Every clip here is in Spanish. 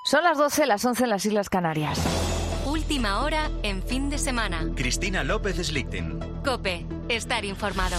Son las 12, las 11 en las Islas Canarias. Última hora en fin de semana. Cristina López Slichting. COPE. Estar informado.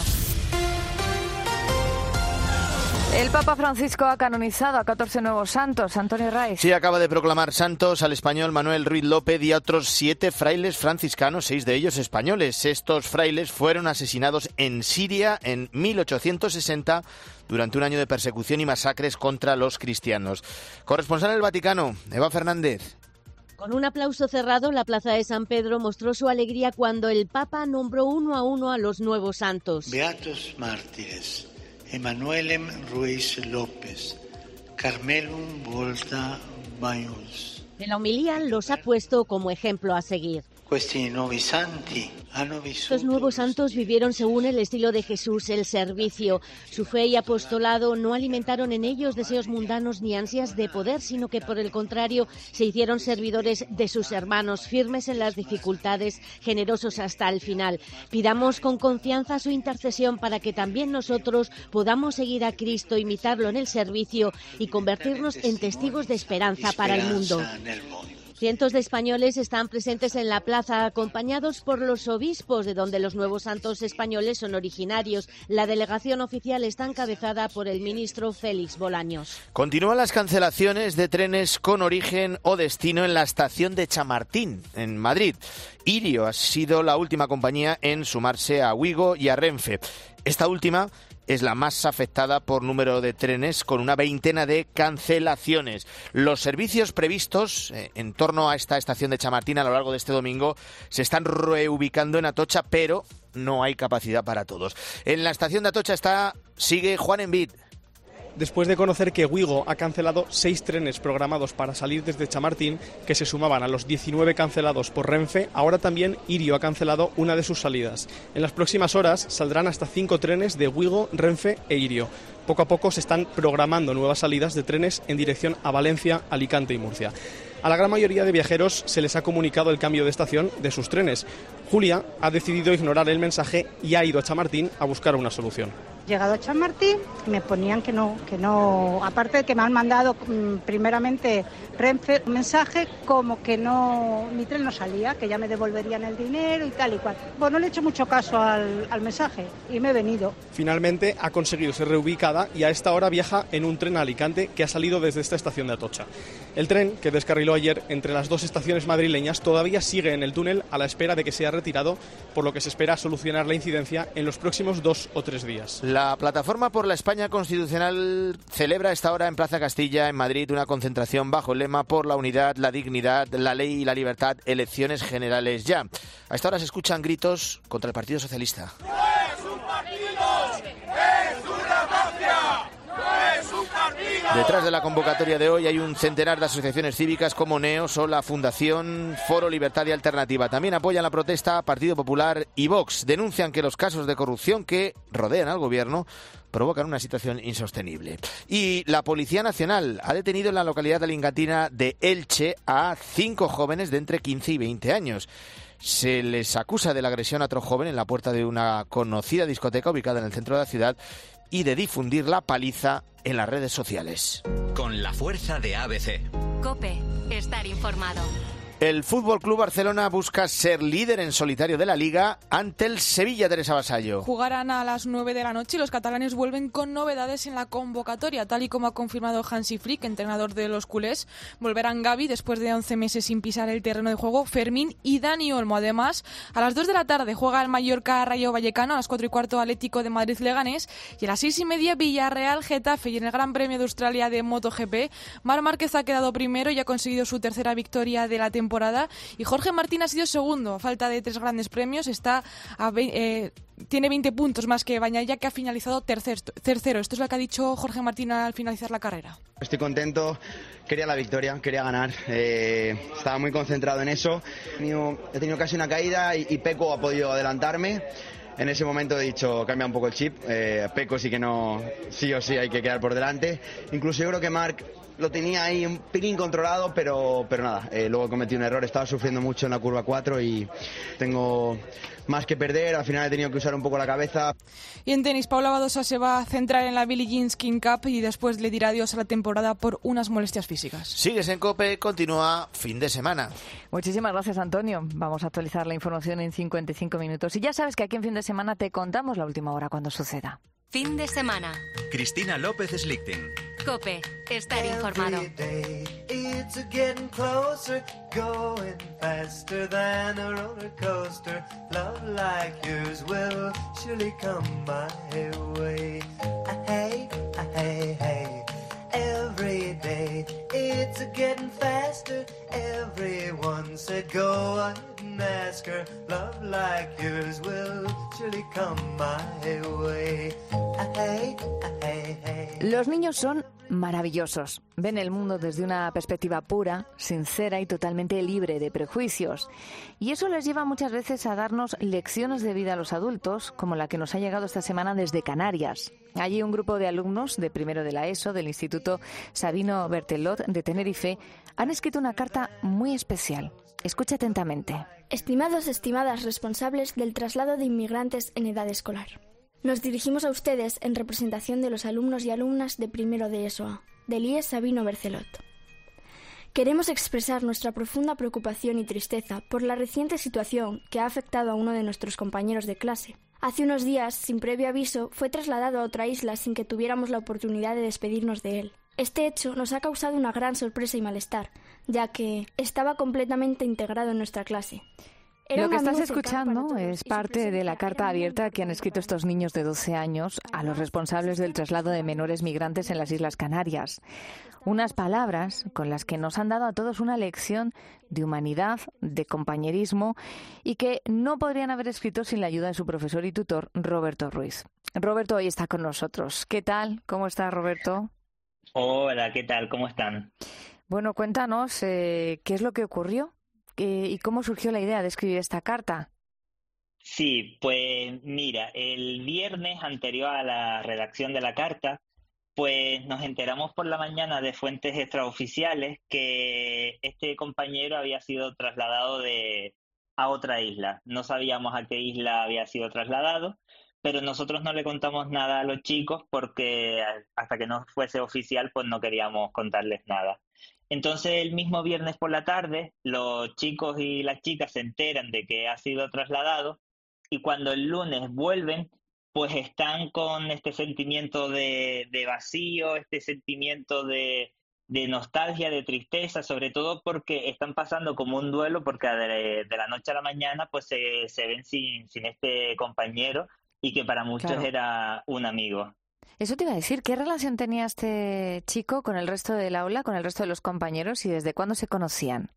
El Papa Francisco ha canonizado a 14 nuevos santos. Antonio Raiz. Sí, acaba de proclamar santos al español Manuel Ruiz López y a otros 7 frailes franciscanos, 6 de ellos españoles. Estos frailes fueron asesinados en Siria en 1860 durante un año de persecución y masacres contra los cristianos. Corresponsal en el Vaticano, Eva Fernández. Con un aplauso cerrado, la plaza de San Pedro mostró su alegría cuando el Papa nombró uno a uno a los nuevos santos. Beatos mártires, Emanuelem Ruiz López, Carmelum Volta Baius. En la homilía los ha puesto como ejemplo a seguir. Estos nuevos santos vivieron según el estilo de Jesús, el servicio. Su fe y apostolado no alimentaron en ellos deseos mundanos ni ansias de poder, sino que por el contrario se hicieron servidores de sus hermanos, firmes en las dificultades, generosos hasta el final. Pidamos con confianza su intercesión para que también nosotros podamos seguir a Cristo, imitarlo en el servicio y convertirnos en testigos de esperanza para el mundo. Cientos de españoles están presentes en la plaza, acompañados por los obispos, de donde los nuevos santos españoles son originarios. La delegación oficial está encabezada por el ministro Félix Bolaños. Continúan las cancelaciones de trenes con origen o destino en la estación de Chamartín, en Madrid. Irio ha sido la última compañía en sumarse a Ouigo y a Renfe. Esta última es la más afectada por número de trenes, con una veintena de cancelaciones. Los servicios previstos en torno a esta estación de Chamartín a lo largo de este domingo se están reubicando en Atocha, pero no hay capacidad para todos. En la estación de Atocha sigue Juan Envid. Después de conocer que Ouigo ha cancelado 6 trenes programados para salir desde Chamartín, que se sumaban a los 19 cancelados por Renfe, ahora también Irio ha cancelado una de sus salidas. En las próximas horas saldrán hasta 5 trenes de Ouigo, Renfe e Irio. Poco a poco se están programando nuevas salidas de trenes en dirección a Valencia, Alicante y Murcia. A la gran mayoría de viajeros se les ha comunicado el cambio de estación de sus trenes. Julia ha decidido ignorar el mensaje y ha ido a Chamartín a buscar una solución. Llegado a Chamartín, me ponían que no, aparte de que me han mandado primeramente Renfe un mensaje como que no, mi tren no salía, que ya me devolverían el dinero y tal y cual. Bueno, no le he hecho mucho caso al mensaje y me he venido. Finalmente ha conseguido ser reubicada y a esta hora viaja en un tren a Alicante que ha salido desde esta estación de Atocha. El tren, que descarriló ayer entre las 2 estaciones madrileñas, todavía sigue en el túnel a la espera de que sea retirado, por lo que se espera solucionar la incidencia en los próximos 2 o 3 días. La Plataforma por la España Constitucional celebra a esta hora en Plaza Castilla, en Madrid, una concentración bajo el lema por la unidad, la dignidad, la ley y la libertad, elecciones generales ya. A esta hora se escuchan gritos contra el Partido Socialista. ¡No es un partido! ¡Es una mafia! ¡No es un partido! Detrás de la convocatoria de hoy hay un centenar de asociaciones cívicas como NEOS o la Fundación Foro Libertad y Alternativa. También apoyan la protesta Partido Popular y Vox. Denuncian que los casos de corrupción que rodean al gobierno provocan una situación insostenible. Y la Policía Nacional ha detenido en la localidad alicantina de Elche a 5 jóvenes de entre 15 y 20 años. Se les acusa de la agresión a otro joven en la puerta de una conocida discoteca ubicada en el centro de la ciudad y de difundir la paliza en las redes sociales. Con la fuerza de ABC. COPE. Estar informado. El Fútbol Club Barcelona busca ser líder en solitario de la Liga ante el Sevilla. Teresa Vasallo. Jugarán a las 9 de la noche y los catalanes vuelven con novedades en la convocatoria, tal y como ha confirmado Hansi Flick, entrenador de los culés. Volverán Gavi después de 11 meses sin pisar el terreno de juego, Fermín y Dani Olmo. Además, a las 2 de la tarde juega el Mallorca Rayo Vallecano, a las 4:15 Atlético de Madrid Leganés y a las 6:30 Villarreal Getafe. Y en el Gran Premio de Australia de MotoGP, Marc Márquez ha quedado primero y ha conseguido su tercera victoria de la temporada. Y Jorge Martín ha sido segundo, a falta de 3 grandes premios. Tiene 20 puntos más que Bagnaia, que ha finalizado tercero. Esto es lo que ha dicho Jorge Martín al finalizar la carrera. Estoy contento, quería la victoria, quería ganar, estaba muy concentrado en eso. He tenido casi una caída y Peco ha podido adelantarme. En ese momento he dicho, cambia un poco el chip, Pecco sí que no, sí o sí hay que quedar por delante. Incluso yo creo que Marc lo tenía ahí un pelín controlado, pero nada, luego cometí un error, estaba sufriendo mucho en la curva 4 y tengo más que perder, al final he tenido que usar un poco la cabeza. Y en tenis, Paula Badosa se va a centrar en la Billie Jean King Cup y después le dirá adiós a la temporada por unas molestias físicas. Sigues en COPE, continúa fin de semana. Muchísimas gracias, Antonio. Vamos a actualizar la información en 55 minutos. Y ya sabes que aquí en fin de semana te contamos la última hora cuando suceda. Fin de semana. Cristina López Slichting. COPE. Estar informado. It's getting closer, going faster than a roller coaster. Love like yours will surely come my way. Hey, hey, hey. Every day it's getting faster. Everyone said go ahead and ask her. Love like yours will surely come my way. Hey, hey, hey. Los niños son maravillosos. Ven el mundo desde una perspectiva pura, sincera y totalmente libre de prejuicios. Y eso les lleva muchas veces a darnos lecciones de vida a los adultos, como la que nos ha llegado esta semana desde Canarias. Allí un grupo de alumnos de primero de la ESO del Instituto Sabino Bertelot de Tenerife han escrito una carta muy especial. Escucha atentamente. Estimados, estimadas responsables del traslado de inmigrantes en edad escolar. Nos dirigimos a ustedes en representación de los alumnos y alumnas de primero de ESO, del IES Sabino Bertelot. Queremos expresar nuestra profunda preocupación y tristeza por la reciente situación que ha afectado a uno de nuestros compañeros de clase. Hace unos días, sin previo aviso, fue trasladado a otra isla sin que tuviéramos la oportunidad de despedirnos de él. Este hecho nos ha causado una gran sorpresa y malestar, ya que estaba completamente integrado en nuestra clase. Lo que estás escuchando es parte de la carta abierta que han escrito estos niños de 12 años a los responsables del traslado de menores migrantes en las Islas Canarias. Unas palabras con las que nos han dado a todos una lección de humanidad, de compañerismo y que no podrían haber escrito sin la ayuda de su profesor y tutor, Roberto Ruiz. Roberto hoy está con nosotros. ¿Qué tal? ¿Cómo estás, Roberto? Hola, ¿qué tal? ¿Cómo están? Bueno, cuéntanos qué es lo que ocurrió. ¿Y cómo surgió la idea de escribir esta carta? Sí, pues mira, el viernes anterior a la redacción de la carta, pues nos enteramos por la mañana de fuentes extraoficiales que este compañero había sido trasladado a otra isla. No sabíamos a qué isla había sido trasladado, pero nosotros no le contamos nada a los chicos porque hasta que no fuese oficial, pues no queríamos contarles nada. Entonces, el mismo viernes por la tarde, los chicos y las chicas se enteran de que ha sido trasladado y cuando el lunes vuelven, pues están con este sentimiento de vacío, este sentimiento de nostalgia, de tristeza, sobre todo porque están pasando como un duelo porque de la noche a la mañana pues se ven sin este compañero y que para muchos era un amigo. Eso te iba a decir, ¿qué relación tenía este chico con el resto del aula, con el resto de los compañeros y desde cuándo se conocían?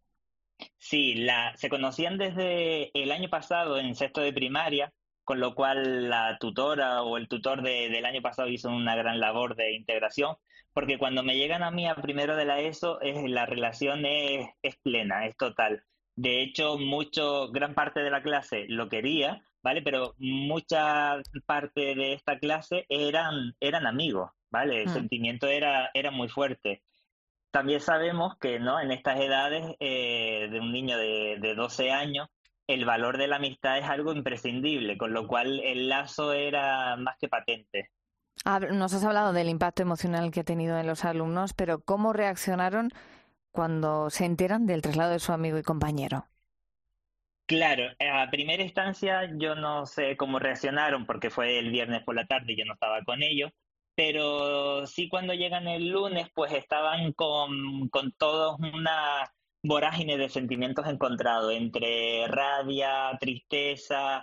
Sí, se conocían desde el año pasado en sexto de primaria, con lo cual la tutora o el tutor del año pasado hizo una gran labor de integración, porque cuando me llegan a mí a primero de la ESO, la relación es plena, es total. De hecho, gran parte de la clase lo quería, ¿vale? Pero mucha parte de esta clase eran amigos, ¿vale? El sentimiento era muy fuerte. También sabemos que, ¿no? En estas edades de un niño de 12 años, el valor de la amistad es algo imprescindible, con lo cual el lazo era más que patente. Nos has hablado del impacto emocional que ha tenido en los alumnos, pero ¿cómo reaccionaron cuando se enteran del traslado de su amigo y compañero? Claro, a primera instancia yo no sé cómo reaccionaron porque fue el viernes por la tarde y yo no estaba con ellos, pero sí cuando llegan el lunes pues estaban con toda una vorágine de sentimientos encontrados entre rabia, tristeza,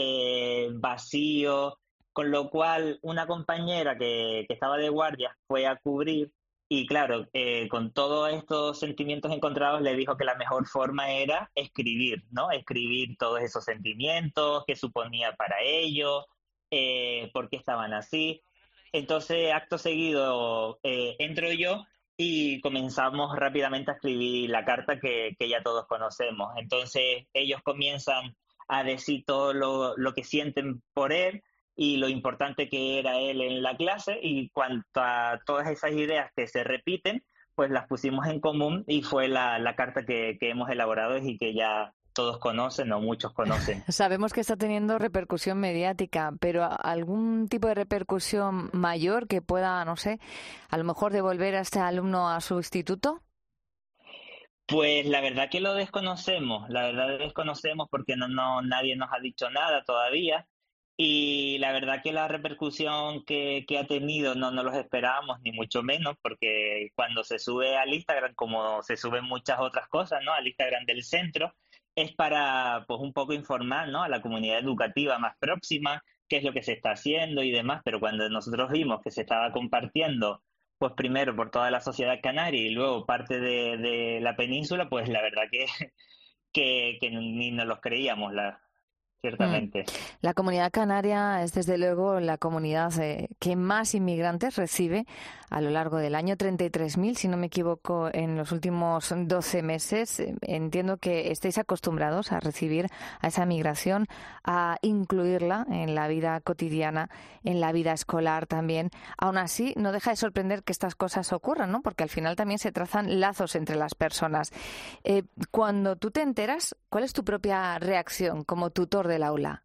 vacío, con lo cual una compañera que estaba de guardia fue a cubrir. Y claro, con todos estos sentimientos encontrados le dijo que la mejor forma era escribir, ¿no? Escribir todos esos sentimientos, qué suponía para ellos, por qué estaban así. Entonces, acto seguido, entro yo y comenzamos rápidamente a escribir la carta que ya todos conocemos. Entonces, ellos comienzan a decir todo lo que sienten por él y lo importante que era él en la clase, y cuanto a todas esas ideas que se repiten, pues las pusimos en común y fue la carta que hemos elaborado y que ya todos conocen o muchos conocen. Sabemos que está teniendo repercusión mediática, pero ¿algún tipo de repercusión mayor que pueda, no sé, a lo mejor devolver a este alumno a su instituto? Pues la verdad que lo desconocemos, porque nadie nos ha dicho nada todavía, y la verdad que la repercusión que ha tenido no nos los esperábamos, ni mucho menos, porque cuando se sube al Instagram, como se suben muchas otras cosas, ¿no?, al Instagram del centro, es para pues un poco informar, ¿no?, a la comunidad educativa más próxima qué es lo que se está haciendo y demás, pero cuando nosotros vimos que se estaba compartiendo, pues primero por toda la sociedad canaria y luego parte de la península, pues la verdad que ni nos los creíamos, ciertamente. La comunidad canaria es desde luego la comunidad que más inmigrantes recibe a lo largo del año, 33.000, si no me equivoco, en los últimos 12 meses. Entiendo que estéis acostumbrados a recibir a esa migración, a incluirla en la vida cotidiana, en la vida escolar también. Aún así, no deja de sorprender que estas cosas ocurran, ¿no?, porque al final también se trazan lazos entre las personas. Cuando tú te enteras, ¿cuál es tu propia reacción como tutor del aula?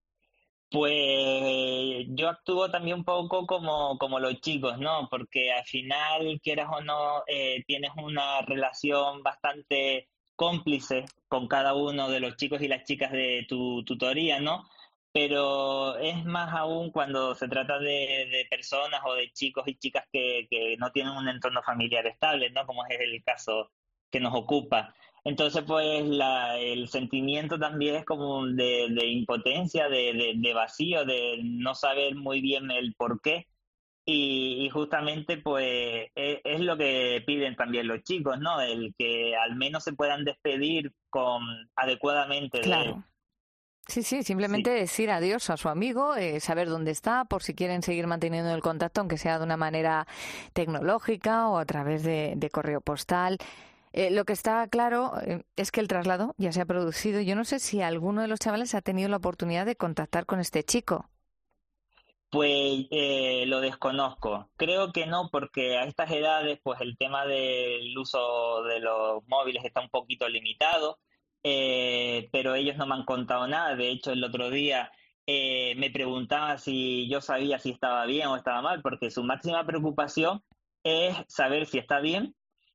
Pues yo actúo también un poco como los chicos, ¿no? Porque al final, quieras o no, tienes una relación bastante cómplice con cada uno de los chicos y las chicas de tu tutoría, ¿no? Pero es más aún cuando se trata de personas o de chicos y chicas que no tienen un entorno familiar estable, ¿no?, como es el caso que nos ocupa. Entonces, pues el sentimiento también es como de impotencia, de vacío, de no saber muy bien el por qué. Y justamente, pues, es lo que piden también los chicos, ¿no? El que al menos se puedan despedir adecuadamente de él. Sí, simplemente decir adiós a su amigo, saber dónde está, por si quieren seguir manteniendo el contacto, aunque sea de una manera tecnológica o a través de correo postal. Lo que está claro es que el traslado ya se ha producido. Yo no sé si alguno de los chavales ha tenido la oportunidad de contactar con este chico. Pues lo desconozco. Creo que no, porque a estas edades pues el tema del uso de los móviles está un poquito limitado, pero ellos no me han contado nada. De hecho, el otro día me preguntaba si yo sabía si estaba bien o estaba mal, porque su máxima preocupación es saber si está bien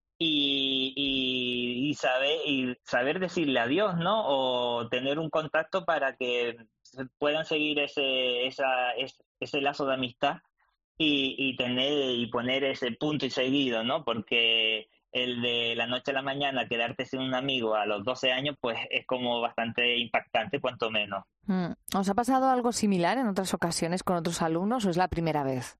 y saber decirle adiós, ¿no? O tener un contacto para que puedan seguir ese lazo de amistad y poner ese punto y seguido, ¿no? Porque el de la noche a la mañana quedarte sin un amigo a los 12 años, pues es como bastante impactante, cuanto menos. ¿Os ha pasado algo similar en otras ocasiones con otros alumnos o es la primera vez?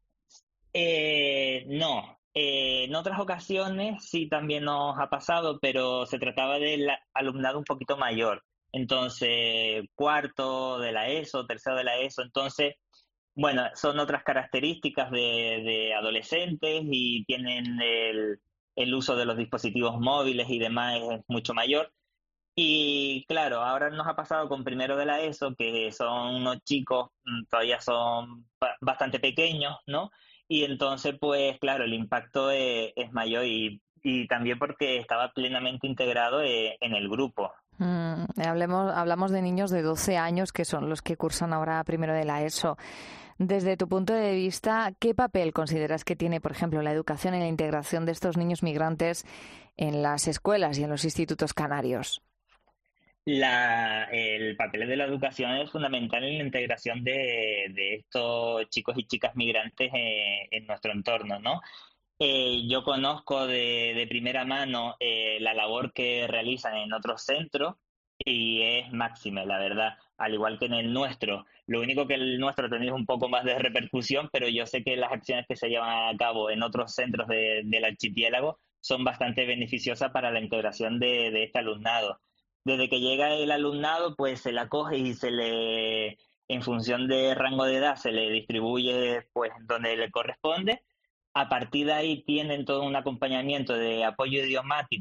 No. En otras ocasiones sí también nos ha pasado, pero se trataba del alumnado un poquito mayor. Entonces, cuarto de la ESO, tercero de la ESO. Entonces, bueno, son otras características de adolescentes y tienen el uso de los dispositivos móviles y demás es mucho mayor. Y claro, ahora nos ha pasado con primero de la ESO, que son unos chicos, todavía son bastante pequeños, ¿no? Y entonces, pues claro, el impacto es mayor y también porque estaba plenamente integrado en el grupo. Hablamos de niños de 12 años que son los que cursan ahora primero de la ESO. Desde tu punto de vista, ¿qué papel consideras que tiene, por ejemplo, la educación y la integración de estos niños migrantes en las escuelas y en los institutos canarios? El papel de la educación es fundamental en la integración de estos chicos y chicas migrantes en nuestro entorno, ¿no? Yo conozco de primera mano la labor que realizan en otros centros y es máxima, la verdad, al igual que en el nuestro. Lo único que el nuestro ha tenido un poco más de repercusión, pero yo sé que las acciones que se llevan a cabo en otros centros del archipiélago son bastante beneficiosas para la integración de este alumnado. Desde que llega el alumnado, pues se le acoge y en función de rango de edad, se le distribuye pues donde le corresponde. A partir de ahí tienen todo un acompañamiento de apoyo idiomático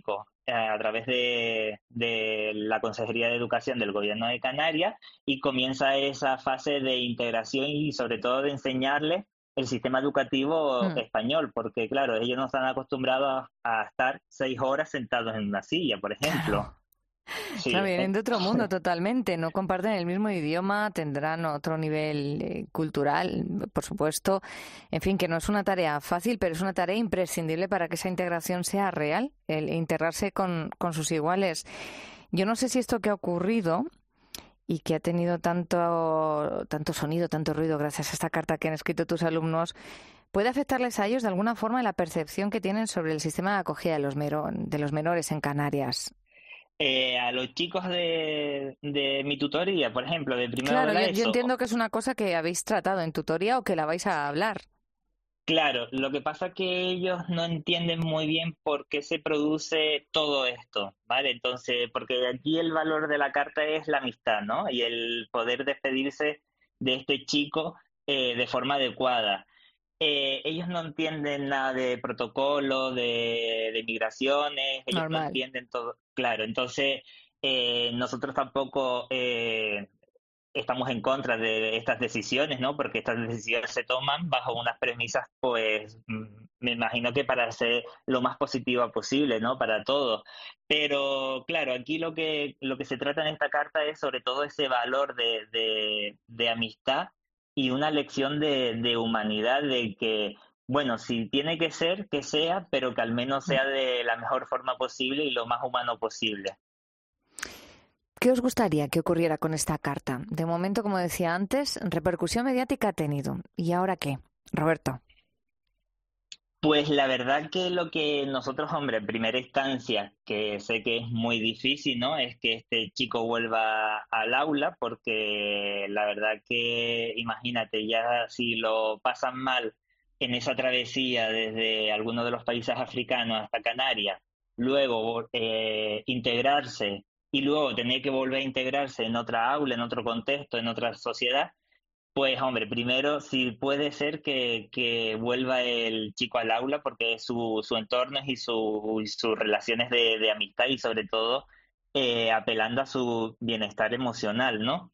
a través de la Consejería de Educación del Gobierno de Canarias, y comienza esa fase de integración y sobre todo de enseñarles el sistema educativo español, porque claro, ellos no están acostumbrados a estar 6 horas sentados en una silla, por ejemplo. Sí. Claro, vienen de otro mundo totalmente, no comparten el mismo idioma, tendrán otro nivel cultural, por supuesto. En fin, que no es una tarea fácil, pero es una tarea imprescindible para que esa integración sea real, el integrarse con sus iguales. Yo no sé si esto que ha ocurrido y que ha tenido tanto sonido, tanto ruido gracias a esta carta que han escrito tus alumnos, ¿puede afectarles a ellos de alguna forma en la percepción que tienen sobre el sistema de acogida de los menores en Canarias? A los chicos de mi tutoría, por ejemplo, de primero Claro, de la yo ESO. entiendo que es una cosa que habéis tratado en tutoría o que la vais a hablar. Claro, lo que pasa es que ellos no entienden muy bien por qué se produce todo esto, ¿vale? Entonces, porque aquí el valor de la carta es la amistad, ¿no? Y el poder despedirse de este chico de forma adecuada. Ellos no entienden nada de protocolo, de migraciones, ellos no Normal. entienden todo. Claro, entonces nosotros tampoco estamos en contra de estas decisiones, ¿no? Porque estas decisiones se toman bajo unas premisas, pues, me imagino que para ser lo más positiva posible, ¿no? Para todos. Pero, claro, aquí lo que se trata en esta carta es sobre todo ese valor de amistad y una lección de humanidad, de que, bueno, si tiene que ser, que sea, pero que al menos sea de la mejor forma posible y lo más humano posible. ¿Qué os gustaría que ocurriera con esta carta? De momento, como decía antes, repercusión mediática ha tenido. ¿Y ahora qué? Roberto. Pues la verdad que lo que nosotros, hombre, en primera instancia, que sé que es muy difícil, ¿no? Es que este chico vuelva al aula, porque la verdad que, imagínate, ya si lo pasan mal en esa travesía desde alguno de los países africanos hasta Canarias, luego integrarse y luego tener que volver a integrarse en otra aula, en otro contexto, en otra sociedad, pues hombre, primero si puede ser que vuelva el chico al aula, porque su entorno y sus relaciones de amistad y sobre todo apelando a su bienestar emocional, ¿no?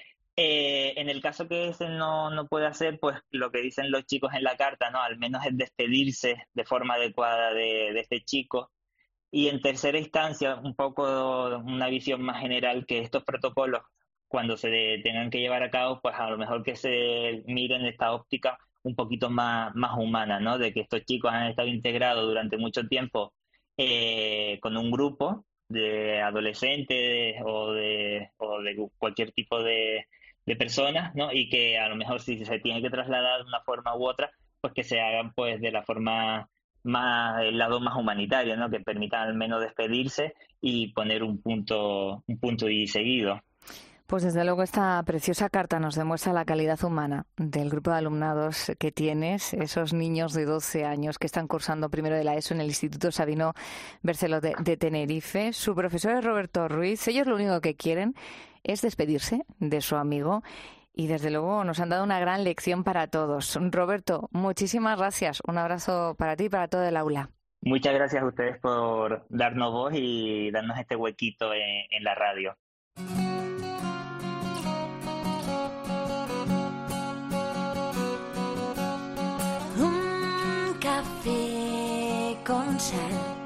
En el caso que ese no puede hacer, pues lo que dicen los chicos en la carta, ¿no? Al menos es despedirse de forma adecuada de este chico. Y en tercera instancia, un poco una visión más general, que estos protocolos, cuando se tengan que llevar a cabo, pues a lo mejor que se miren esta óptica un poquito más humana, ¿no? De que estos chicos han estado integrados durante mucho tiempo con un grupo de adolescentes o de cualquier tipo de personas, ¿no? Y que a lo mejor si se tiene que trasladar de una forma u otra, pues que se hagan pues de la forma más, el lado más humanitario, ¿no? Que permitan al menos despedirse y poner un punto y seguido. Pues desde luego esta preciosa carta nos demuestra la calidad humana del grupo de alumnados que tienes, esos niños de 12 años que están cursando primero de la ESO en el Instituto Sabino Bercelot de Tenerife. Su profesor es Roberto Ruiz. Ellos lo único que quieren es despedirse de su amigo y desde luego nos han dado una gran lección para todos. Roberto, muchísimas gracias. Un abrazo para ti y para todo el aula. Muchas gracias a ustedes por darnos voz y darnos este huequito en la radio. Un café con sal,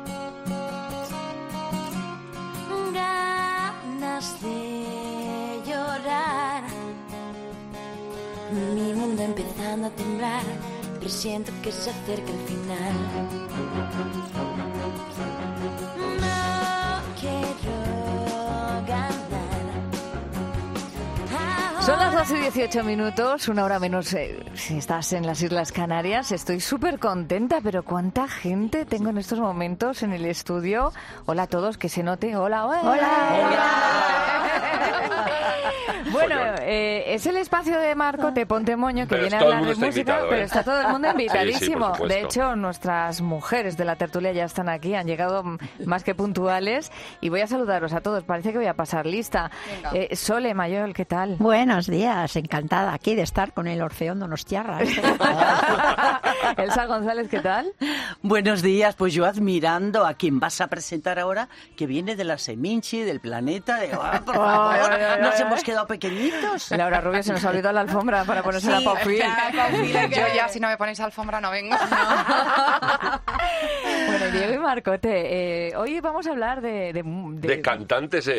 ganas de llorar, mi mundo empezando a temblar, presiento que se acerca el final. No quiero ganar. Son las 12:18, una hora menos si estás en las Islas Canarias. Estoy súper contenta, pero ¿cuánta gente tengo en estos momentos en el estudio? Hola a todos, que se note. Hola, hola. Bueno, es el espacio de Marco Te Ponte Moño, que Pero viene a todo el hablar mundo de está música, invitado, pero ¿eh? está todo el mundo invitadísimo. Sí, por supuesto. De hecho, nuestras mujeres de la tertulia ya están aquí, han llegado más que puntuales y voy a saludaros a todos. Parece que voy a pasar lista. Sole Mayol, ¿qué tal? Buenos días, encantada aquí de estar con el Orfeón Donostiarra. Elsa González, ¿qué tal? Buenos días, pues yo admirando a quien vas a presentar ahora, que viene de la Seminci, del planeta, por favor, nos hemos quedado pequeñitos. Laura Rubio, se nos ha olvidado la alfombra para ponerse la Paufil. Yo ya, si no me ponéis alfombra, no vengo. Bueno, Diego y Marcote, hoy vamos a hablar de cantantes.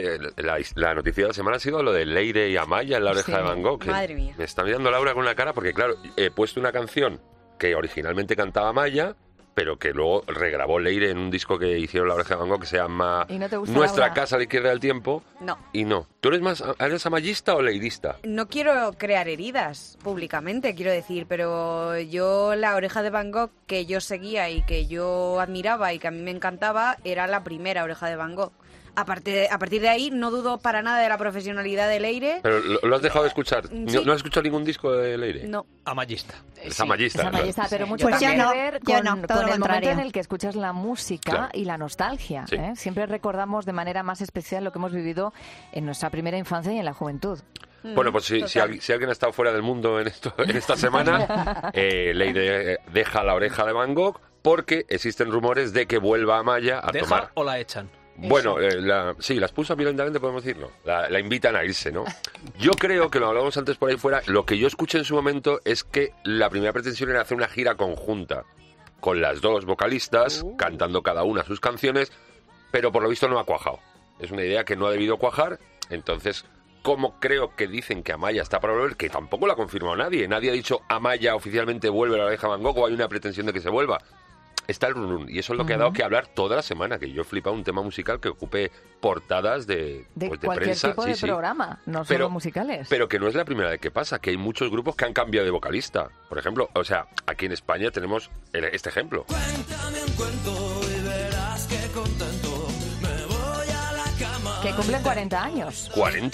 La noticia de la semana ha sido lo de Leire y Amaya en La Oreja de Van Gogh. Madre mía. Me está mirando Laura con una cara porque, claro, he puesto una canción que originalmente cantaba Amaya, pero que luego regrabó Leire en un disco que hicieron La Oreja de Van Gogh que se llama Nuestra Laura? Casa a la Izquierda del Tiempo. No. Y no. ¿Tú eres amayista o leirista? No quiero crear heridas públicamente, quiero decir, pero yo La Oreja de Van Gogh que yo seguía y que yo admiraba y que a mí me encantaba era la primera Oreja de Van Gogh. A partir de ahí no dudo para nada de la profesionalidad de Leire. ¿Pero lo has dejado de escuchar? Sí. ¿No has escuchado ningún disco de Leire? No. Amayista. Es amayista. Es amayista, pero mucho Pues tiene yo no, que ver yo con, no, todo con lo el momento contrario. en el que escuchas la música Claro. y la nostalgia. Sí. Siempre recordamos de manera más especial lo que hemos vivido en nuestra primera infancia y en la juventud. Bueno, pues si alguien ha estado fuera del mundo en esta semana, Leire deja La Oreja de Van Gogh porque existen rumores de que vuelva Amaya a ¿Deja tomar... o la echan? Bueno, sí, la expulsa violentamente, podemos decirlo. La invitan a irse, ¿no? Yo creo que lo hablábamos antes por ahí fuera. Lo que yo escuché en su momento es que la primera pretensión era hacer una gira conjunta con las dos vocalistas, cantando cada una sus canciones, pero por lo visto no ha cuajado. Es una idea que no ha debido cuajar, entonces... Como creo que dicen que Amaya está para volver, que tampoco lo ha confirmado nadie. Nadie ha dicho Amaya oficialmente vuelve a La Oreja de Van Gogh o hay una pretensión de que se vuelva. Está el run y eso es lo que ha dado que hablar toda la semana, que yo he flipado un tema musical que ocupe portadas de cualquier prensa. tipo de programa, no solo musicales. Pero que no es la primera vez que pasa, que hay muchos grupos que han cambiado de vocalista. Por ejemplo, aquí en España tenemos este ejemplo. Cuéntame un cuento y verás que contento me voy a la cama. Que cumplen 40 años. 40,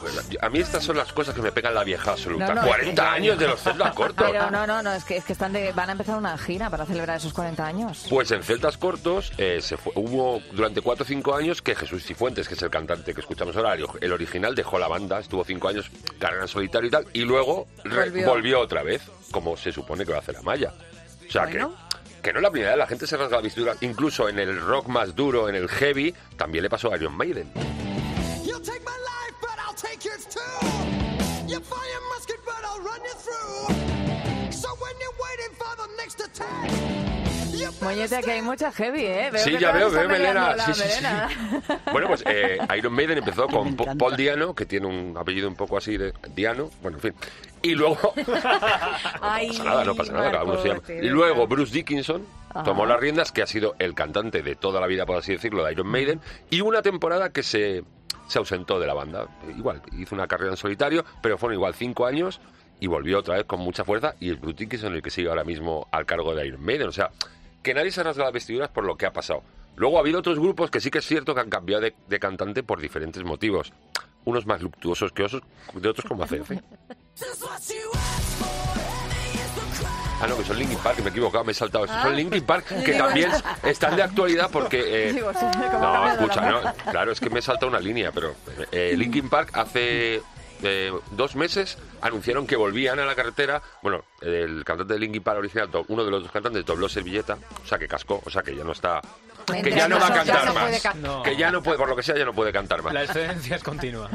a mí estas son las cosas que me pegan la vieja absoluta. No, 40 años de los Celtas Cortos. Pero no, es que van a empezar una gira para celebrar esos 40 años. Pues en Celtas Cortos hubo durante 4 o 5 años que Jesús Cifuentes, que es el cantante que escuchamos ahora, el original, dejó la banda, estuvo 5 años carrera en solitario y tal, y luego volvió otra vez, como se supone que va a hacer Amaya. O sea que no es la primera vez, la gente se rasga la vestidura, incluso en el rock más duro, en el heavy, también le pasó a Iron Maiden. You'll take my life, but I'll take yours too. You fire your musket, but I'll run you through. So when you're waiting for the next attack. Moñete, que hay mucha heavy, ¿eh? Sí, ya veo melena. Sí. Bueno, pues Iron Maiden empezó con Paul Diano, que tiene un apellido un poco así de Diano, bueno, en fin. Y luego... no pasa nada, cada uno se llama. Y luego Bruce Dickinson tomó las riendas, que ha sido el cantante de toda la vida, por así decirlo, de Iron Maiden, y una temporada que se ausentó de la banda. Igual, hizo una carrera en solitario, pero fueron igual 5 años y volvió otra vez con mucha fuerza, y el Bruce Dickinson el que sigue ahora mismo al cargo de Iron Maiden. O sea, que nadie se rasga las vestiduras por lo que ha pasado. Luego ha habido otros grupos que sí que es cierto que han cambiado de cantante por diferentes motivos. Unos más luctuosos que otros como ACF. No, que son Linkin Park, que me he equivocado, me he saltado. Son Linkin Park, que también están de actualidad porque... no, escucha, no, claro, es que me he saltado una línea, pero Linkin Park hace 2 meses anunciaron que volvían a la carretera. Bueno, el cantante de Linkin Park original, uno de los dos cantantes, dobló servilleta, o sea que cascó, o sea que ya no está... Que ya no va a cantar más. Que ya no puede, por lo que sea, ya no puede cantar más. La excedencia es continua.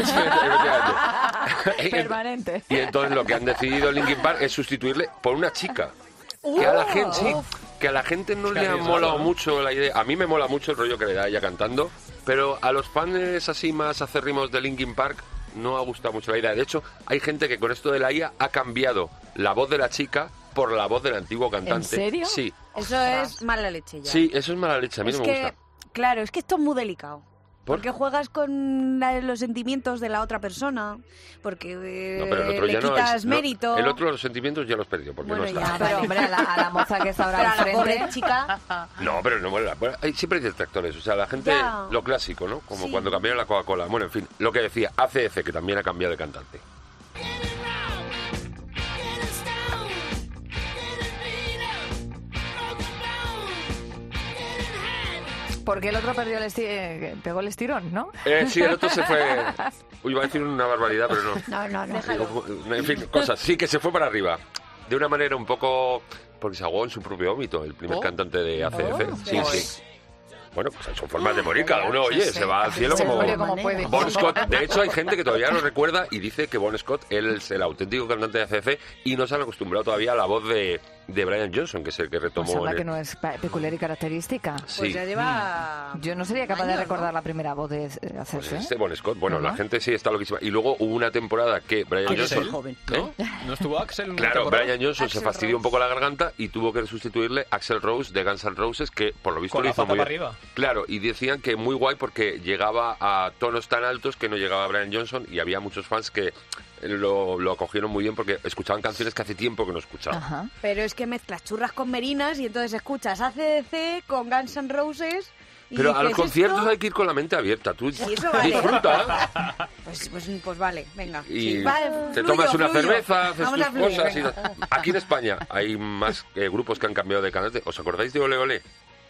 Permanente. Y entonces lo que han decidido Linkin Park es sustituirle por una chica. Que a la gente no le ha molado mucho la idea. A mí me mola mucho el rollo que le da ella cantando, pero a los fans así más acérrimos de Linkin Park no ha gustado mucho la idea. De hecho, hay gente que con esto de la IA ha cambiado la voz de la chica por la voz del antiguo cantante. ¿En serio? Sí. Eso es mala leche ya. Sí, eso es mala leche, a mí no me gusta. Claro, es que esto es muy delicado. Porque juegas con los sentimientos de la otra persona, porque pero le quitas mérito. El otro, los sentimientos ya los perdió, porque no está. Ya, pero hombre, a la moza que está ahora al frente... chica... No, pero no mola. Bueno, siempre hay detractores, o sea, la gente, lo clásico, ¿no? Como cuando cambiaron la Coca-Cola. Bueno, en fin, lo que decía, ACF, que también ha cambiado de cantante. Porque el otro pegó el estirón, ¿no? Sí, el otro se fue... Uy, iba a decir una barbaridad, pero no. No, déjalo. En fin, cosas. Sí, que se fue para arriba. De una manera un poco porque se ahogó en su propio vómito, el primer cantante de ACF. Sí. Bueno, pues son formas de morir, cada uno, oye, se va al cielo como puede. Bon Scott. De hecho, hay gente que todavía lo recuerda y dice que Bon Scott, él es el auténtico cantante de ACF y no se han acostumbrado todavía a la voz de Brian Johnson, que es el que retomó... Pues que no es peculiar y característica. Sí. Pues ya lleva... Yo no sería capaz de recordar la primera voz de ACF. Pues este Bon Scott, bueno, la gente sí está loquísima. Y luego hubo una temporada que Brian Johnson... Joven, ¿no? ¿No estuvo Axel en una Claro, temporada? Brian Johnson se fastidió un poco la garganta y tuvo que sustituirle a Axl Rose de Guns N' Roses, que por lo visto Con lo la hizo pata muy para bien. arriba. Claro, y decían que muy guay porque llegaba a tonos tan altos que no llegaba Brian Johnson y había muchos fans que lo acogieron muy bien porque escuchaban canciones que hace tiempo que no escuchaban. Pero es que mezclas churras con merinas y entonces escuchas AC/DC con Guns N' Roses... Pero a los dices, conciertos ¿esto? hay que ir con la mente abierta. Tú Sí, eso vale. disfruta. Pues vale, venga. Y Sí, vale, te fluyo, tomas una fluyo. cerveza, haces Vamos tus a fluir, cosas. venga. Aquí en España hay más grupos que han cambiado de cantante. ¿Os acordáis de Ole Ole?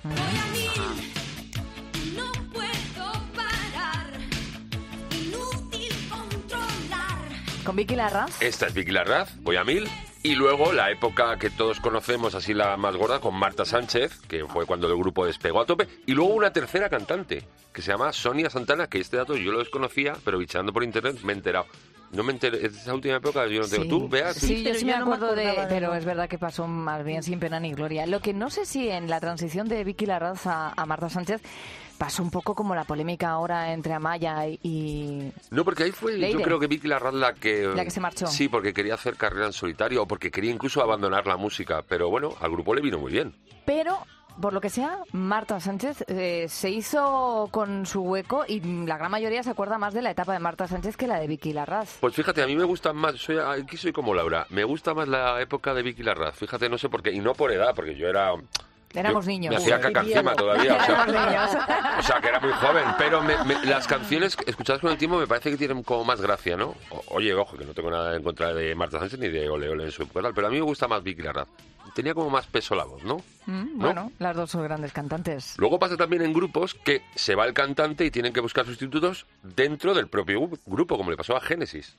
¿Con Vicky Larraz? Esta es Vicky Larraz, voy a 1000. Y luego la época que todos conocemos, así la más gorda, con Marta Sánchez, que fue cuando el grupo despegó a tope. Y luego una tercera cantante, que se llama Sonia Santana, que este dato yo lo desconocía, pero bicheando por internet me he enterado. No me enteré, es esa última época, yo no tengo. ¿Tú, Bea? Sí, yo sí me acuerdo pero de es verdad que pasó más bien sin pena ni gloria. Lo que no sé si en la transición de Vicky Larraz a Marta Sánchez pasó un poco como la polémica ahora entre Amaya y... No, porque ahí fue, Leire. yo creo que Vicky Larraz la que se marchó. Sí, porque quería hacer carrera en solitario o porque quería incluso abandonar la música. Pero bueno, al grupo le vino muy bien. Pero, por lo que sea, Marta Sánchez se hizo con su hueco y la gran mayoría se acuerda más de la etapa de Marta Sánchez que la de Vicky Larraz. Pues fíjate, a mí me gusta más, aquí soy como Laura, me gusta más la época de Vicky Larraz. Fíjate, no sé por qué, y no por edad, porque yo era... Éramos niños. Me hacía caca encima todavía, o sea que era muy joven, pero las canciones escuchadas con el tiempo me parece que tienen como más gracia, ¿no? Oye, ojo, que no tengo nada en contra de Marta Sánchez ni de Ole Ole en su época, pero a mí me gusta más Vicky Larraz. Tenía como más peso la voz, ¿no? Bueno, las dos son grandes cantantes. Luego pasa también en grupos que se va el cantante y tienen que buscar sustitutos dentro del propio grupo, como le pasó a Genesis.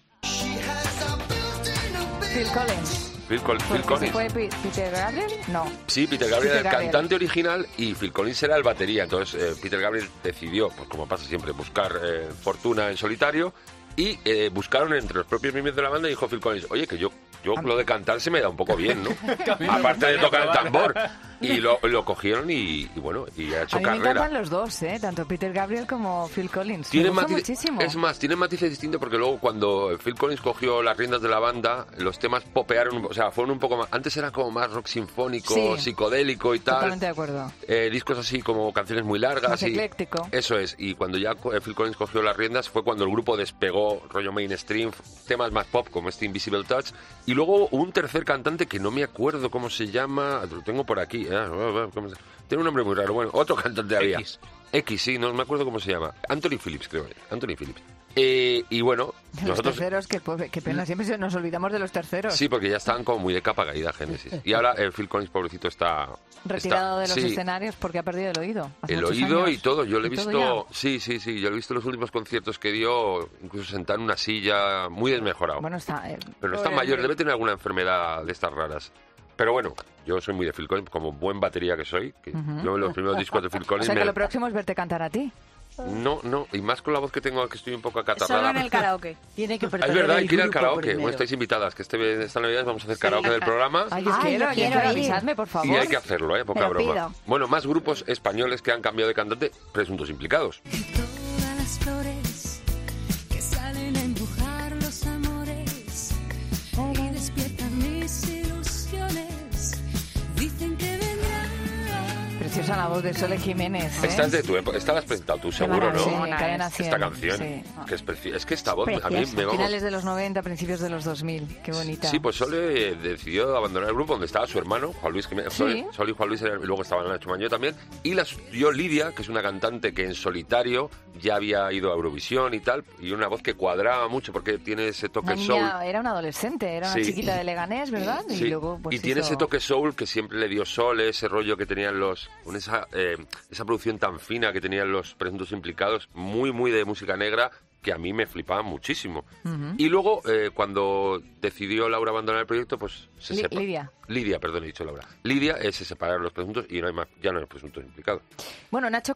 Phil Collins. Phil Collins. ¿Fue Peter Gabriel? No. Sí, Peter Gabriel era el Gabriel. cantante original y Phil Collins era el batería. Entonces Peter Gabriel decidió, pues como pasa siempre, buscar fortuna en solitario y buscaron entre los propios miembros de la banda y dijo Phil Collins, oye, que yo lo de cantar se me da un poco bien, ¿no? Aparte de tocar el tambor. Y lo cogieron y bueno, y ha hecho A mí me carrera. encantan los dos, tanto Peter Gabriel como Phil Collins. Tienen Me gusta matices, muchísimo. es más, tienen matices distintos porque luego cuando Phil Collins cogió las riendas de la banda, los temas popearon, o sea, fueron un poco más... Antes era como más rock sinfónico, Sí, psicodélico y tal. Totalmente de acuerdo. Discos así como canciones muy largas. Más y ecléctico. Eso es, y cuando ya Phil Collins cogió las riendas fue cuando el grupo despegó, rollo mainstream, temas más pop como este Invisible Touch. Y luego un tercer cantante que no me acuerdo cómo se llama, lo tengo por aquí, tiene un nombre muy raro, bueno, otro cantante había. X, sí, no me acuerdo cómo se llama. Anthony Phillips, creo. Anthony Phillips. Y bueno, Los nosotros... terceros, qué pena, siempre nos olvidamos de los terceros. Sí, porque ya estaban como muy de capa caída Genesis. Y ahora Phil Collins, pobrecito, está... Retirado de los sí, escenarios porque ha perdido el oído. hace el muchos oído años. y todo. Yo lo he ¿Y todo visto... Sí, yo lo he visto en los últimos conciertos que dio, incluso sentado en una silla, muy desmejorado. Bueno, está... Pero no está mayor, debe tener alguna enfermedad de estas raras. Pero bueno, yo soy muy de Phil Collins, como buen batería que soy. Que yo en los primeros discos de Phil O Collins... sea que lo próximo es verte cantar a ti. No, y más con la voz que tengo, que estoy un poco acatarrada. Solo en el karaoke. Tiene que Es verdad, hay que ir al karaoke. Bueno, estáis invitadas, que esta Navidad vamos a hacer karaoke del programa. Ay, yo quiero ir. Avisadme, por favor. Y hay que hacerlo, poca Te lo broma. pido. Bueno, más grupos españoles que han cambiado de cantante, presuntos implicados. Todas las flores que salen a empujar los amores y despiertan mis ilusiones. Dicen que vendrán. Preciosa la voz de Sole Jiménez. Esta es de tu época, esta la has presentado tú, seguro, ¿no? Sí, Cadena 100, Esta canción, sí. que es preciosa. Es que esta voz a mí Preciosa. me va... Finales de los 90, principios de los 2000. Qué bonita. Sí, pues Sole decidió abandonar el grupo donde estaba su hermano, Juan Luis Jiménez. Sí. Sole y Juan Luis, y luego estaba Nacho Mañó también. Y la sustituyó Lidia, que es una cantante que en solitario ya había ido a Eurovisión y tal, y una voz que cuadraba mucho porque tiene ese toque Una soul. niña, era una adolescente, era una Sí. chiquita de Leganés, ¿verdad? Sí. Y luego pues y tiene hizo- ese toque soul que siempre le dio Sole, ese rollo que tenían con esa producción tan fina que tenían los presuntos implicados, muy de música negra, que a mí me flipaban muchísimo. Y luego, cuando decidió Laura abandonar el proyecto, pues se separó. Lidia, perdón, he dicho Laura. Lidia se separaron los presuntos y no hay más, ya no hay presuntos implicados. Bueno, Nacho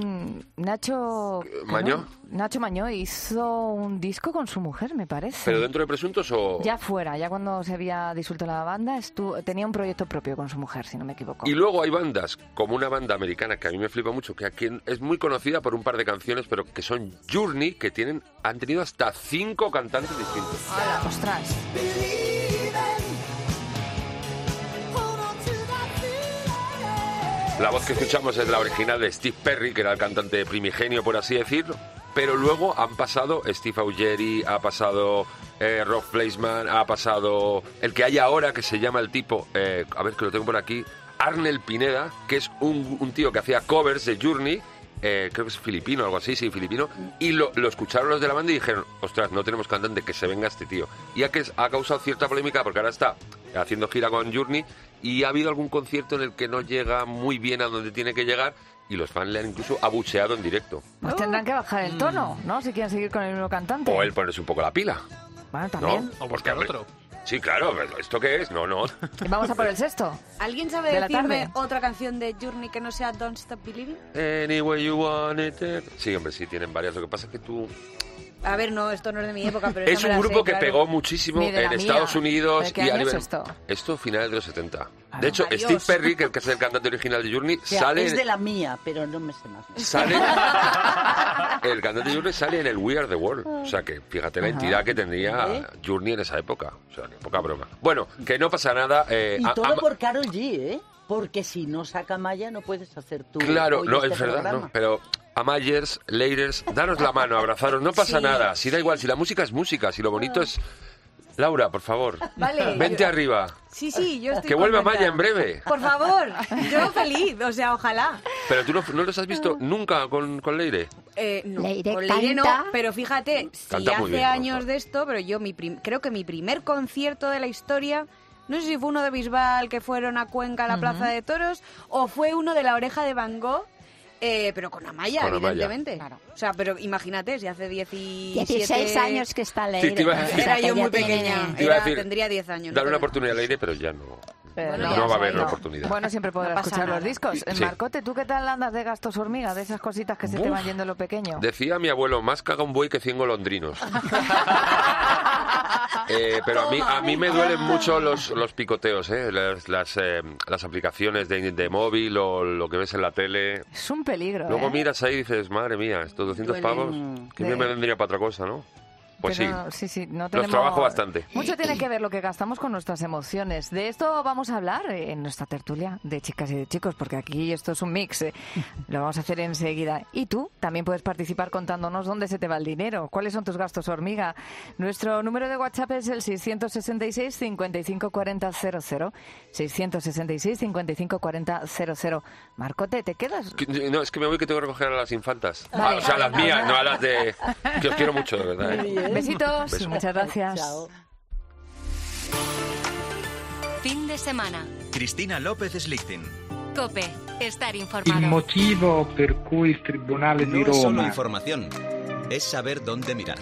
Mañó hizo un disco con su mujer, me parece. ¿Pero dentro de presuntos o...? Ya fuera, ya cuando se había disuelto la banda, tenía un proyecto propio con su mujer, si no me equivoco. Y luego hay bandas, como una banda americana que a mí me flipa mucho, que aquí es muy conocida por un par de canciones, pero que son Journey, que han tenido hasta 5 cantantes distintos. ¡Hala! ¡Ostras! La voz que escuchamos es la original de Steve Perry, que era el cantante primigenio, por así decirlo. Pero luego han pasado Steve Augeri, ha pasado Rob Fleischman, ha pasado el que hay ahora, que se llama el tipo, a ver que lo tengo por aquí, Arnel Pineda, que es un tío que hacía covers de Journey, creo que es filipino, algo así, sí, filipino, y lo escucharon los de la banda y dijeron, ostras, no tenemos cantante, que se venga este tío. Y ha causado cierta polémica porque ahora está haciendo gira con Journey y ha habido algún concierto en el que no llega muy bien a donde tiene que llegar y los fans le han incluso abucheado en directo. Pues tendrán que bajar el tono, ¿no? Si quieren seguir con el mismo cantante. O él ponerse un poco la pila. Bueno, también. ¿No? O buscar otro. Sí, claro, ¿esto qué es? No. Vamos a por el sexto. ¿Alguien sabe decirme otra canción de Journey que no sea Don't Stop Believing? Anyway you want it. Sí, hombre, sí, tienen varias. Lo que pasa es que tú... A ver, no, esto no es de mi época, pero es un grupo que pegó muchísimo en Estados Unidos y a nivel... Esto finales de los 70. De hecho, Steve Perry, que es el cantante original de Journey, sale... Es de la mía, pero no me sé más. El cantante de Journey sale en el We Are the World. O sea, que fíjate la entidad que tendría Journey en esa época. O sea, que poca broma. Bueno, que no pasa nada. Y todo por Karol G, ¿eh? Porque si no saca Maya no puedes hacer tú. Claro, no, es verdad, no, pero... A Myers, Leiders, daros la mano, abrazaros, no pasa nada. Si da igual, si la música es música, si lo bonito es... Laura, por favor, vente arriba. Sí, yo estoy que vuelva contenta. Maya en breve. Por favor, yo feliz, o sea, ojalá. Pero tú no los has visto nunca con Leire. No, Leire con Leire no, canta. pero fíjate, si Canta muy hace bien, años de esto, pero yo creo que mi primer concierto de la historia... No sé si fue uno de Bisbal, que fueron a Cuenca a la Plaza de Toros, o fue uno de La Oreja de Van Gogh, pero con Amaya, evidentemente. Claro. O sea, pero imagínate, si hace 16 años que está Leire. Sí, era yo muy pequeña, tendría 10 años. Darle una oportunidad a Leire, pero ya no. No va a haber una oportunidad. Bueno, siempre podrás escuchar los discos. Sí. Marcote, ¿tú qué tal andas de gastos hormiga? De esas cositas que se te van yendo en lo pequeño. Decía mi abuelo, más caga un buey que 100 golondrinos. Pero a mí me duelen mucho los picoteos, las aplicaciones de móvil o lo que ves en la tele. Es un peligro. Luego miras ahí y dices, madre mía, estos 200 pavos, que bien me vendría para otra cosa, ¿no? Pues sí, no los trabajo bastante. Mucho tiene que ver lo que gastamos con nuestras emociones. De esto vamos a hablar en nuestra tertulia de chicas y de chicos, porque aquí esto es un mix. Lo vamos a hacer enseguida. Y tú también puedes participar contándonos dónde se te va el dinero, cuáles son tus gastos hormiga. Nuestro número de WhatsApp es el 666 55 40 00. 666 55 40 00. Marcote, ¿te quedas? No, es que me voy, que tengo que recoger a las infantas. Vale. O sea, las mías, no a las de... Que os quiero mucho, de verdad. Muy bien. Besitos. Beso. Muchas gracias. Chao. Fin de semana. Cristina López Slichting. COPE. Estar informado. Il motivo per cui il Tribunale di No es solo Roma información, es saber dónde mirar.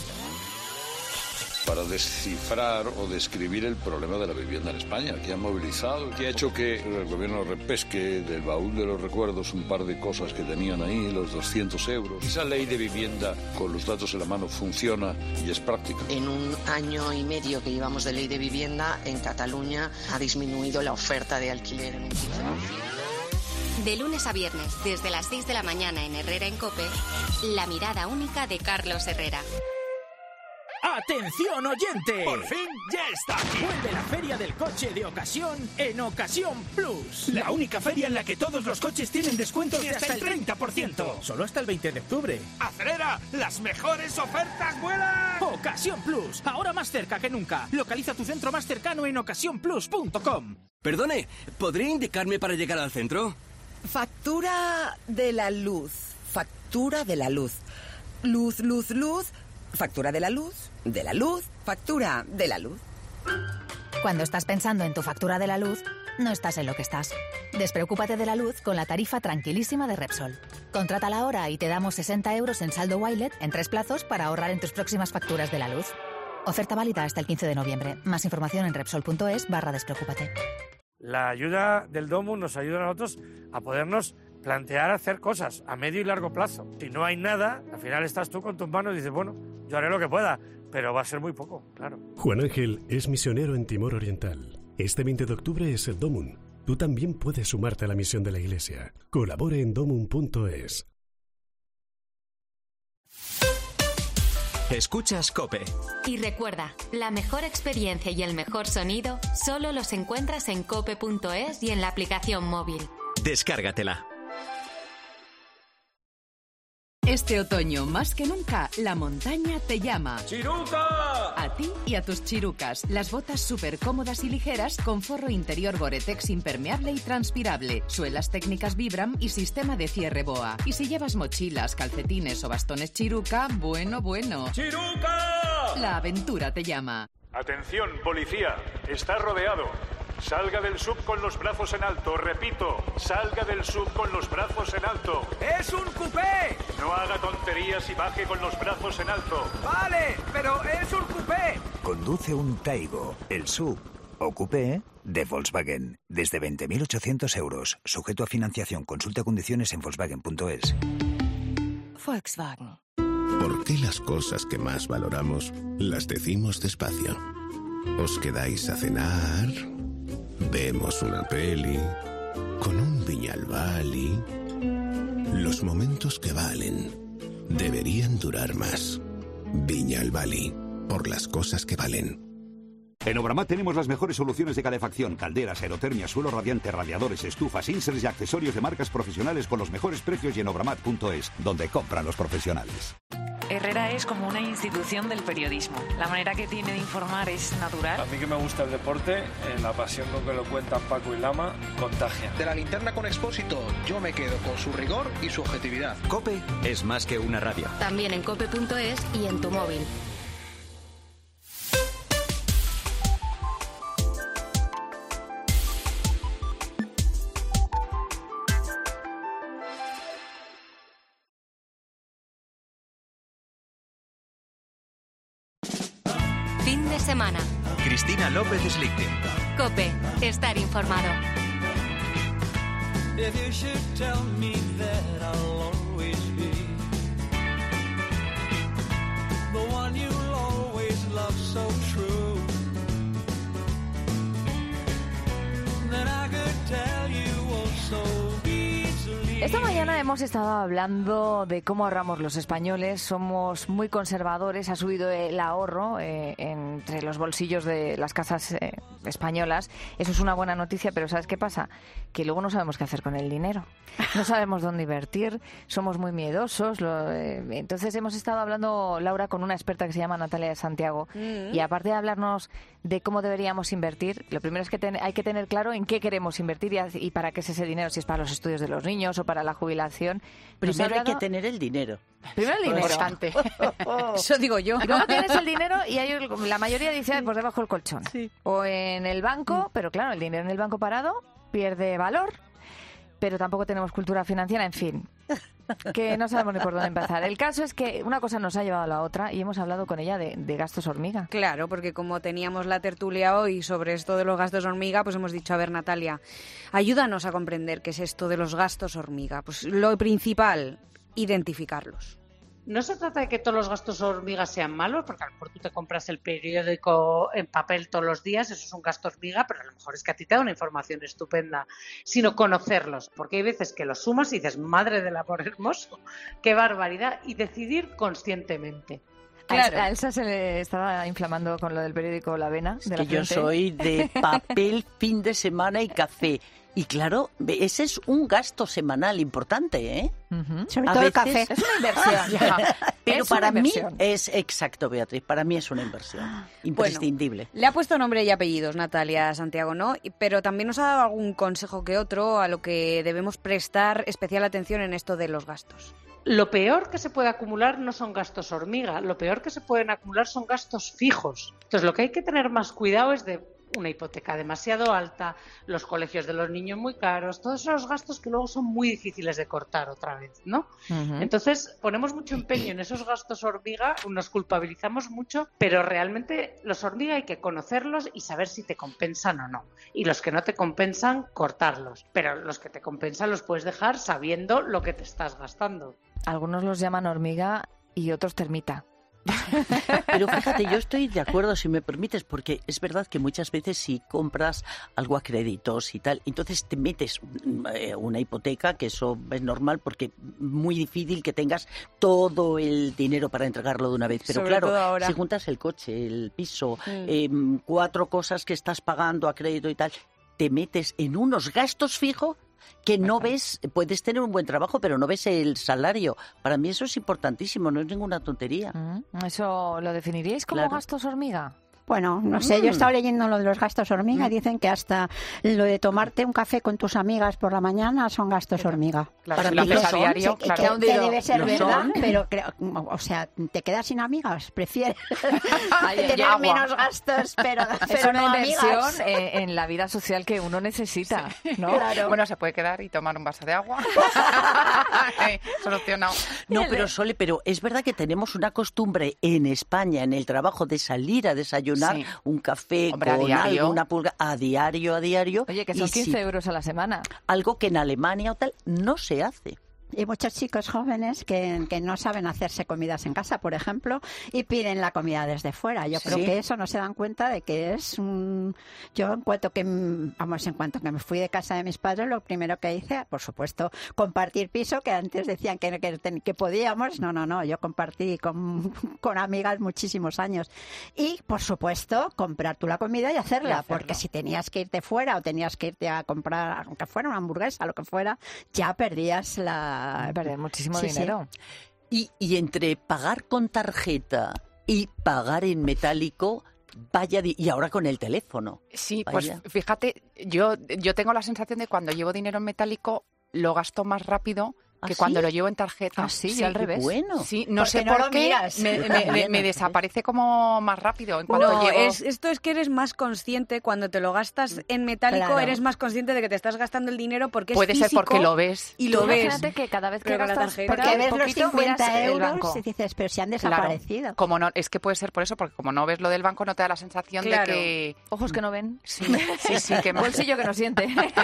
Para descifrar o describir el problema de la vivienda en España, que ha movilizado, que ha hecho que el gobierno repesque del baúl de los recuerdos un par de cosas que tenían ahí, los 200 euros. Esa ley de vivienda, con los datos en la mano, funciona y es práctica. En un año y medio que llevamos de ley de vivienda, en Cataluña ha disminuido la oferta de alquiler en un 15%. De lunes a viernes, desde las 6 de la mañana en Herrera en COPE, la mirada única de Carlos Herrera. ¡Atención, oyente! ¡Por fin ya está aquí! Vuelve la Feria del Coche de Ocasión en Ocasión Plus. La única feria en la que todos los coches tienen descuentos de hasta el 30%. Solo hasta el 20 de octubre. ¡Acelera! ¡Las mejores ofertas vuelan! Ocasión Plus, ahora más cerca que nunca. Localiza tu centro más cercano en ocasiónplus.com. Perdone, ¿podría indicarme para llegar al centro? Factura de la luz. Factura de la luz. Luz, luz, luz. Factura de la luz, factura de la luz. Cuando estás pensando en tu factura de la luz, no estás en lo que estás. Despreocúpate de la luz con la tarifa tranquilísima de Repsol. Contrátala ahora y te damos 60 euros en saldo Wilet en 3 plazos para ahorrar en tus próximas facturas de la luz. Oferta válida hasta el 15 de noviembre. Más información en Repsol.es/despreocúpate. La ayuda del Domus nos ayuda a nosotros a podernos plantear hacer cosas a medio y largo plazo. Si no hay nada, al final estás tú con tus manos y dices, bueno, yo haré lo que pueda, pero va a ser muy poco, claro. Juan Ángel es misionero en Timor Oriental. Este 20 de octubre es el Domun. Tú también puedes sumarte a la misión de la Iglesia. Colabore en domun.es. Escuchas COPE. Y recuerda, la mejor experiencia y el mejor sonido solo los encuentras en cope.es y en la aplicación móvil. Descárgatela. Este otoño, más que nunca, la montaña te llama. ¡Chiruca! A ti y a tus chirucas. Las botas súper cómodas y ligeras con forro interior Gore-Tex impermeable y transpirable, suelas técnicas Vibram y sistema de cierre BOA. Y si llevas mochilas, calcetines o bastones Chiruca, bueno. ¡Chiruca! La aventura te llama. Atención, policía. Está rodeado. Salga del sub con los brazos en alto. Repito, salga del sub con los brazos en alto. ¡Es un coupé! No haga tonterías y baje con los brazos en alto. Vale, pero es un coupé. Conduce un Taigo, el sub o coupé de Volkswagen. Desde 20.800 euros. Sujeto a financiación. Consulta condiciones en Volkswagen.es. Volkswagen. ¿Por qué las cosas que más valoramos las decimos despacio? ¿Os quedáis a cenar? ¿Vemos una peli? ¿Con un Viñalbali? Los momentos que valen deberían durar más. Viñalbali, por las cosas que valen. En Obramat tenemos las mejores soluciones de calefacción, calderas, aerotermia, suelo radiante, radiadores, estufas, inserts y accesorios de marcas profesionales con los mejores precios y en obramat.es, donde compran los profesionales. Herrera es como una institución del periodismo. La manera que tiene de informar es natural. A mí que me gusta el deporte, la pasión con que lo cuentan Paco y Lama, contagia. De la linterna con Expósito, yo me quedo con su rigor y su objetividad. COPE es más que una radio. También en cope.es y en tu móvil. Fin de semana. Cristina López Slichting. COPE. Estar informado. If you should tell me that I'll always be the one you'll always love so true, then I could tell you all so easily. Esta mañana hemos estado hablando de cómo ahorramos los españoles. Somos muy conservadores, ha subido el ahorro entre los bolsillos de las casas españolas. Eso es una buena noticia, pero ¿sabes qué pasa? Que luego no sabemos qué hacer con el dinero. No sabemos dónde invertir, somos muy miedosos. Entonces hemos estado hablando, Laura, con una experta que se llama Natalia de Santiago. Y aparte de hablarnos de cómo deberíamos invertir, lo primero es que hay que tener claro en qué queremos invertir y para qué es ese dinero, si es para los estudios de los niños o para la jubilación. Primero hay que tener el dinero. Primero el dinero. Importante. Eso digo yo. Y luego tienes el dinero y la mayoría dice, pues debajo del colchón. Sí. O en el banco, pero claro, el dinero en el banco parado pierde valor, pero tampoco tenemos cultura financiera, en fin, que no sabemos ni por dónde empezar. El caso es que una cosa nos ha llevado a la otra y hemos hablado con ella de gastos hormiga. Claro, porque como teníamos la tertulia hoy sobre esto de los gastos hormiga, pues hemos dicho, a ver, Natalia, ayúdanos a comprender qué es esto de los gastos hormiga. Pues lo principal, identificarlos. No se trata de que todos los gastos hormiga sean malos, porque a lo mejor tú te compras el periódico en papel todos los días, eso es un gasto hormiga, pero a lo mejor es que a ti te da una información estupenda, sino conocerlos, porque hay veces que los sumas y dices, madre del amor hermoso, qué barbaridad, y decidir conscientemente. Claro. A Elsa se le estaba inflamando con lo del periódico La Vena. Es que yo soy de papel, fin de semana y café. Y claro, ese es un gasto semanal importante, ¿eh? Sobre todo el café. Es una inversión. Pero para mí es exacto, Beatriz. Para mí es una inversión imprescindible. Bueno, le ha puesto nombre y apellidos Natalia Santiago, ¿no? Pero también nos ha dado algún consejo que otro a lo que debemos prestar especial atención en esto de los gastos. Lo peor que se puede acumular no son gastos hormiga, lo peor que se pueden acumular son gastos fijos. Entonces, lo que hay que tener más cuidado es de una hipoteca demasiado alta, los colegios de los niños muy caros, todos esos gastos que luego son muy difíciles de cortar otra vez, ¿no? Entonces ponemos mucho empeño en esos gastos hormiga, nos culpabilizamos mucho, pero realmente los hormiga hay que conocerlos y saber si te compensan o no. Y los que no te compensan, cortarlos. Pero los que te compensan los puedes dejar sabiendo lo que te estás gastando. Algunos los llaman hormiga y otros termita. Pero fíjate, yo estoy de acuerdo, si me permites, porque es verdad que muchas veces si compras algo a créditos y tal, entonces te metes una hipoteca, que eso es normal porque es muy difícil que tengas todo el dinero para entregarlo de una vez. Pero Sobre todo claro, ahora. si juntas el coche, el piso, 4 cosas que estás pagando a crédito y tal, te metes en unos gastos fijos que no ves, puedes tener un buen trabajo, pero no ves el salario. Para mí eso es importantísimo, no es ninguna tontería. ¿Eso lo definiríais como gastos hormiga? Bueno, no sé, yo he estado leyendo lo de los gastos hormiga, dicen que hasta lo de tomarte un café con tus amigas por la mañana son gastos hormiga. Claro, Para si lo mí haces que a diario, que- claro. que debe ser Lo verdad, son. pero creo, o sea, te quedas sin amigas, prefieres Ay, tener agua. menos gastos, pero Es no una amigas. inversión en la vida social que uno necesita, ¿no? Bueno, se puede quedar y tomar un vaso de agua. Solucionado. No, pero Sole, pero es verdad que tenemos una costumbre en España, en el trabajo, de salir a desayunar Sí. un café Hombre, a con diario. algo, una pulga, a diario. Oye, que son Y 15 euros a la semana. Algo que en Alemania o tal no se hace. Y muchos chicos jóvenes que no saben hacerse comidas en casa, por ejemplo, y piden la comida desde fuera. Yo creo Sí. que eso no se dan cuenta de que es un... Yo en cuanto que me fui de casa de mis padres, lo primero que hice, por supuesto, compartir piso, que antes decían que podíamos. No, yo compartí con amigas muchísimos años. Y, por supuesto, comprar tú la comida y hacerla, porque si tenías que irte fuera o tenías que irte a comprar, aunque fuera una hamburguesa, lo que fuera, ya perdías Perder muchísimo Sí, dinero. Y entre pagar con tarjeta y pagar en metálico, y ahora con el teléfono. Sí, Vaya. pues fíjate, yo tengo la sensación de cuando llevo dinero en metálico lo gasto más rápido que ¿sí? cuando lo llevo en tarjeta. Ah, sí, yo al revés. Bueno. Sí, no Porque sé no por lo qué miras. me desaparece como más rápido en cuanto No, llevo... esto es que eres más consciente cuando te lo gastas en metálico, Claro. eres más consciente de que te estás gastando el dinero porque Puede es ser físico porque lo ves. y lo Tú ves. imagínate que cada vez que Pero con la gastas tarjeta. Porque ves los poquito, miras 50 el euros banco. y dices, pero si han Claro. desaparecido. Como no, es que puede ser por eso, porque como no ves lo del banco no te da la sensación Claro. de que... Ojos que no ven. Sí, que más... Bolsillo que no siente.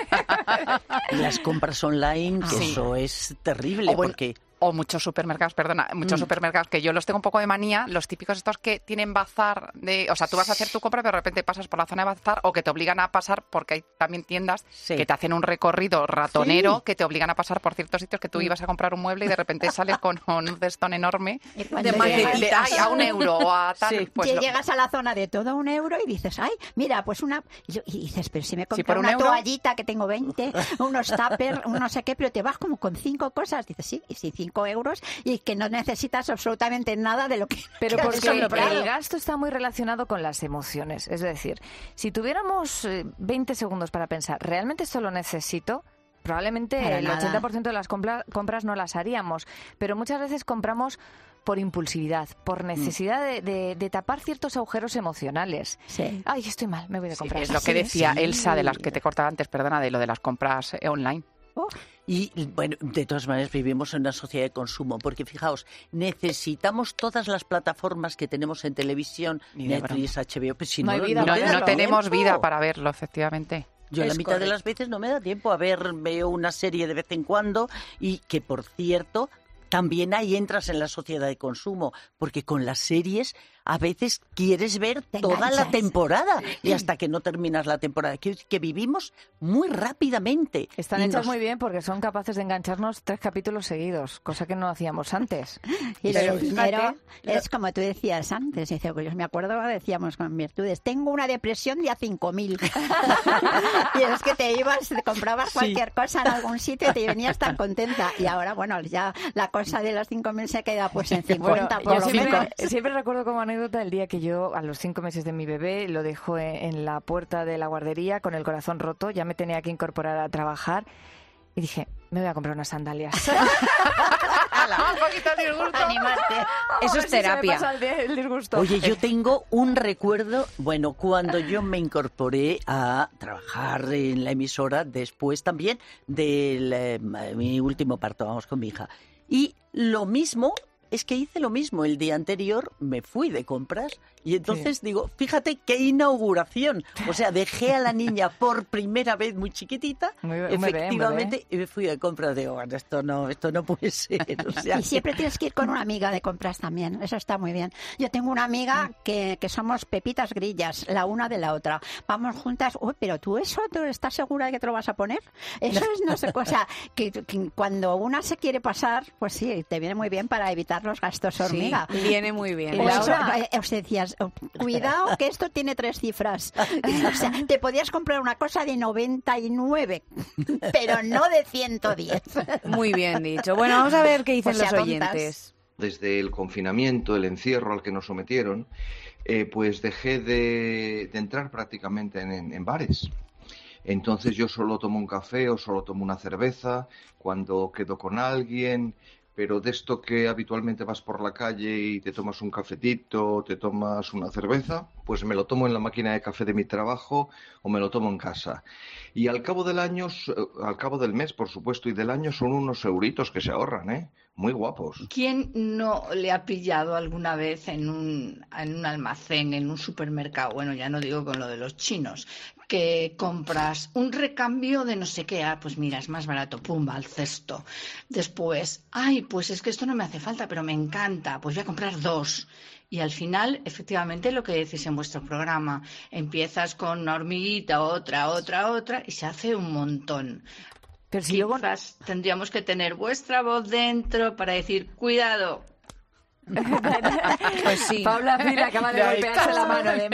Y las compras online, que Sí. eso es terrible, O bueno, porque... O muchos supermercados, perdona, muchos supermercados que yo los tengo un poco de manía, los típicos estos que tienen bazar de... O sea, tú vas a hacer tu compra, pero de repente pasas por la zona de bazar o que te obligan a pasar, porque hay también tiendas que te hacen un recorrido ratonero, Sí. que te obligan a pasar por ciertos sitios que tú ibas a comprar un mueble y de repente sales con un cestón enorme cuando de llegas- ay, a €1 o a tal... Sí. Pues Que lo- llegas a la zona de todo €1 y dices, ay, mira, pues una... Y dices, pero si me por compro un una euro. toallita que tengo 20, unos tuppers, un no sé qué, pero te vas como con 5 cosas. Dices, sí, y sí, 5 euros y que no necesitas absolutamente nada de lo que... Pero que has porque comprado. el gasto está muy relacionado con las emociones. Es decir, si tuviéramos 20 segundos para pensar, ¿realmente esto lo necesito? Probablemente Para el nada. 80% de las compras no las haríamos, pero muchas veces compramos por impulsividad, por necesidad de tapar ciertos agujeros emocionales. Sí. Ay, estoy mal, me voy de comprar. Es lo que decía Elsa, de las que te cortaba antes, perdona, de lo de las compras online. Y bueno, de todas maneras vivimos en una sociedad de consumo, porque fijaos, necesitamos todas las plataformas que tenemos en televisión, Ni de Netflix, HBO, pues si No, no, hay vida, no no, te da no tenemos tiempo. vida para verlo, efectivamente. Yo la mitad de las veces no me da tiempo a ver, veo una serie de vez en cuando y que, por cierto, también ahí entras en la sociedad de consumo, porque con las series a veces quieres ver toda la enganchas. temporada y hasta que no terminas la temporada. Que vivimos muy rápidamente. Están Y hechas nos- muy bien porque son capaces de engancharnos 3 capítulos seguidos, cosa que no hacíamos antes. Y lo Pero del dinero fíjate, es como tú decías antes. Dice, pues yo me acuerdo, decíamos con Virtudes, tengo una depresión de a 5.000. Y es que te ibas, te comprabas Sí. cualquier cosa en algún sitio y te venías tan contenta. Y ahora, bueno, ya la cosa de los 5.000 se queda pues en 50 Bueno, por yo lo siempre, menos. siempre recuerdo como anécdota el día que yo, a los 5 meses de mi bebé, lo dejo en la puerta de la guardería con el corazón roto, ya me tenía que incorporar a trabajar y dije, Me voy a comprar unas sandalias. Un poquito de disgusto. Animarte. Eso es terapia. Se me pasa el disgusto. Oye, yo tengo un recuerdo, bueno, cuando yo me incorporé a trabajar en la emisora, después también de mi último parto, vamos, con mi hija. Y lo mismo, es que hice lo mismo. El día anterior me fui de compras y entonces digo, fíjate qué inauguración. O sea, dejé a la niña por primera vez muy chiquitita, efectivamente, y me fui de compras. Digo, bueno, esto no puede ser. O sea, y siempre tienes que ir con una amiga de compras también. Eso está muy bien. Yo tengo una amiga que somos pepitas grillas, la una de la otra. Vamos juntas. Uy, pero ¿tú estás segura de que te lo vas a poner? Eso es, no sé, o sea, que cuando una se quiere pasar, pues sí, te viene muy bien para evitar los gastos hormiga. Sí, viene muy bien. Os decías, cuidado que esto tiene 3 cifras. O sea, te podías comprar una cosa de 99, pero no de 110. Muy bien dicho. Bueno, vamos a ver qué dicen los oyentes. Desde el confinamiento, el encierro al que nos sometieron, pues dejé de entrar prácticamente en bares. Entonces yo solo tomo un café o solo tomo una cerveza cuando quedo con alguien. Pero de esto que habitualmente vas por la calle y te tomas un cafetito, te tomas una cerveza, pues me lo tomo en la máquina de café de mi trabajo o me lo tomo en casa. Y al cabo del mes, por supuesto, y del año, son unos euritos que se ahorran, ¿eh? Muy guapos. ¿Quién no le ha pillado alguna vez en un almacén, en un supermercado? Bueno, ya no digo con lo de los chinos, que compras un recambio de no sé qué, pues mira, es más barato, pumba, al cesto. Después, pues es que esto no me hace falta, pero me encanta, pues voy a comprar 2. Y al final, efectivamente, lo que decís en vuestro programa, empiezas con una hormiguita, otra, y se hace un montón. Pero si luego tendríamos que tener vuestra voz dentro para decir, cuidado. Pues sí. Paula Pila acaba de golpearse la mano de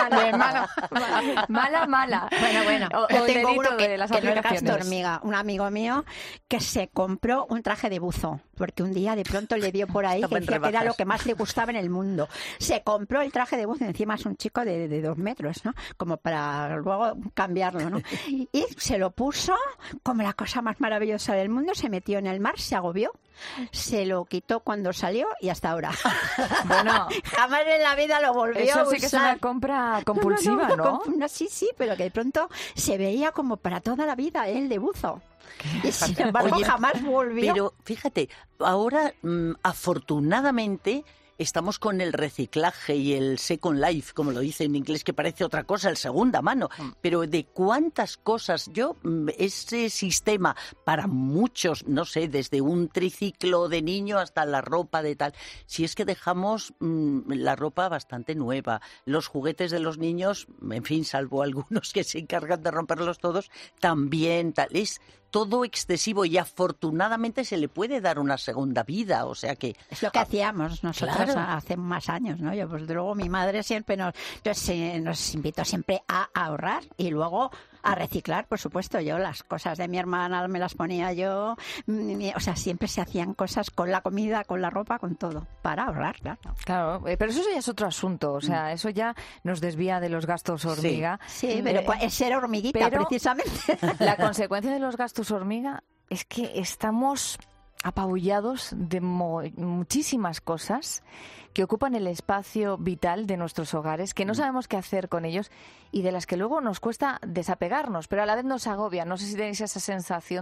mala. Bueno. Yo tengo uno de las que no es gasto aplicaciones. hormiga. Un amigo mío que se compró un traje de buzo, porque un día de pronto le dio por ahí que decía que era lo que más le gustaba en el mundo. Se compró el traje de buzo, encima es un chico de 2 metros, ¿no? Como para luego cambiarlo, ¿no? Y se lo puso como la cosa más maravillosa del mundo, se metió en el mar, se agobió, se lo quitó cuando salió y hasta ahora. Bueno, jamás en la vida lo volvió a usar. Eso sí que es una compra compulsiva, ¿no? Sí, pero que de pronto se veía como para toda la vida él de buzo. Y sin embargo, jamás volvió. Pero fíjate, ahora afortunadamente estamos con el reciclaje y el Second Life, como lo dice en inglés, que parece otra cosa, el segunda mano. Pero de cuántas cosas, ese sistema para muchos, no sé, desde un triciclo de niño hasta la ropa de tal, si es que dejamos la ropa bastante nueva, los juguetes de los niños, en fin, salvo algunos que se encargan de romperlos todos, también tal, es todo excesivo y afortunadamente se le puede dar una segunda vida, o sea que... Es lo que hacíamos nosotros hace más años, ¿no? Yo, pues luego mi madre siempre nos invitó siempre a ahorrar y luego a reciclar, por supuesto. Yo las cosas de mi hermana me las ponía yo, o sea, siempre se hacían cosas con la comida, con la ropa, con todo, para ahorrar, claro. Claro, pero eso ya es otro asunto, o sea, eso ya nos desvía de los gastos hormiga. Sí, pero es ser hormiguita, precisamente. La consecuencia de los gastos hormiga es que estamos apabullados de muchísimas cosas que ocupan el espacio vital de nuestros hogares, que no sabemos qué hacer con ellos y de las que luego nos cuesta desapegarnos, pero a la vez nos agobia. No sé si tenéis esa sensación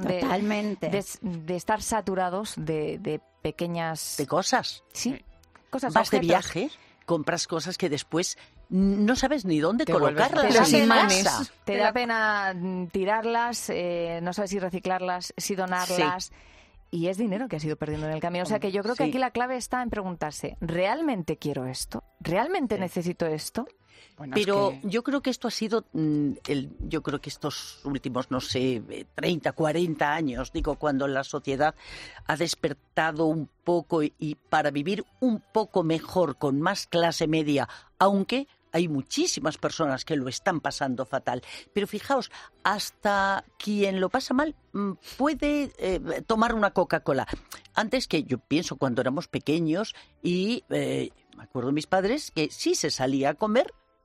de estar saturados de pequeñas... De cosas. Sí, cosas. Vas de viaje, compras cosas que después no sabes ni dónde colocarlas. Te da pena tirarlas, no sabes si reciclarlas, si donarlas... Sí. Y es dinero que has ido perdiendo en el camino. O sea que yo creo que aquí la clave está en preguntarse, ¿realmente quiero esto? ¿Realmente necesito esto? Bueno, pero yo creo que esto ha sido, yo creo que estos últimos, no sé, 30, 40 años, digo, cuando la sociedad ha despertado un poco y para vivir un poco mejor, con más clase media, aunque... Hay muchísimas personas que lo están pasando fatal. Pero fijaos, hasta quien lo pasa mal puede tomar una Coca-Cola. Antes, que yo pienso cuando éramos pequeños y me acuerdo de mis padres que sí se salía a comer,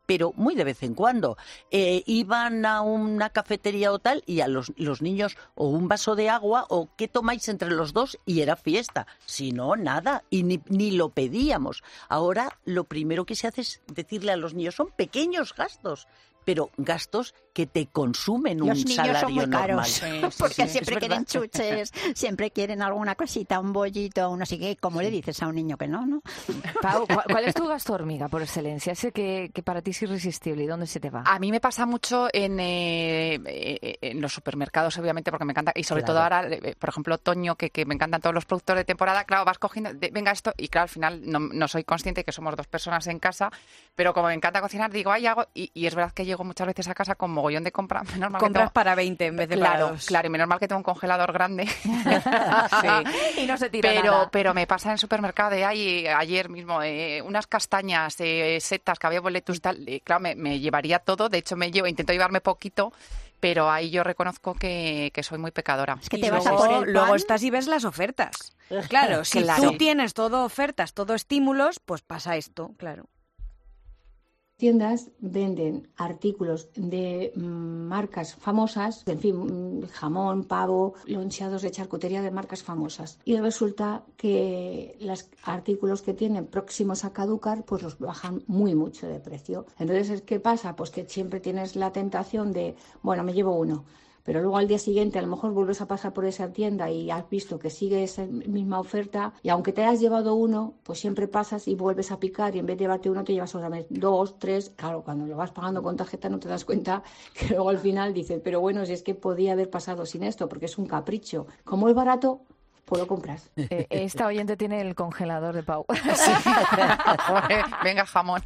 pero muy de vez en cuando. Iban a una cafetería o tal y a los niños o un vaso de agua o ¿qué tomáis entre los dos? Y era fiesta. Si no, nada. Y ni lo pedíamos. Ahora lo primero que se hace es decirle a los niños, son pequeños gastos, pero gastos que te consumen un salario normal. Porque siempre quieren chuches, siempre quieren alguna cosita, un bollito, no sé qué. ¿Cómo le dices a un niño que no, no? Pau, ¿cuál es tu gasto hormiga por excelencia? Ese que para ti es irresistible. ¿Y dónde se te va? A mí me pasa mucho en los supermercados, obviamente, porque me encanta. Y sobre todo ahora, por ejemplo, otoño, que me encantan todos los productos de temporada. Claro, vas cogiendo, venga esto, y claro, al final no soy consciente que somos 2 personas en casa, pero como me encanta cocinar, digo, ay, hago. Y es verdad que llego muchas veces a casa con mogollón de compra. Compras para 20 en vez de para 2. Claro, y menos mal que tengo un congelador grande. Sí. Y no se tira nada. Pero me pasa en el supermercado de ayer mismo, unas castañas, setas, cabello, boletus, tal. Claro, me llevaría todo. De hecho, intento llevarme poquito. Pero ahí yo reconozco que soy muy pecadora. Es que te vas a por el pan. Luego estás y ves las ofertas. Claro, si tú tienes todo ofertas, todo estímulos, pues pasa esto, claro. Tiendas venden artículos de marcas famosas, en fin, jamón, pavo, loncheados de charcutería de marcas famosas. Y resulta que los artículos que tienen próximos a caducar, pues los bajan mucho de precio. Entonces, ¿qué pasa? Pues que siempre tienes la tentación de, bueno, me llevo uno. Pero luego al día siguiente a lo mejor vuelves a pasar por esa tienda y has visto que sigue esa misma oferta y aunque te hayas llevado uno, pues siempre pasas y vuelves a picar y en vez de llevarte uno te llevas solamente 2, 3. Claro, cuando lo vas pagando con tarjeta no te das cuenta que luego al final dices, pero bueno, si es que podía haber pasado sin esto porque es un capricho. Como es barato, pues lo compras. Esta oyente tiene el congelador de Pau. Sí. Venga, jamón.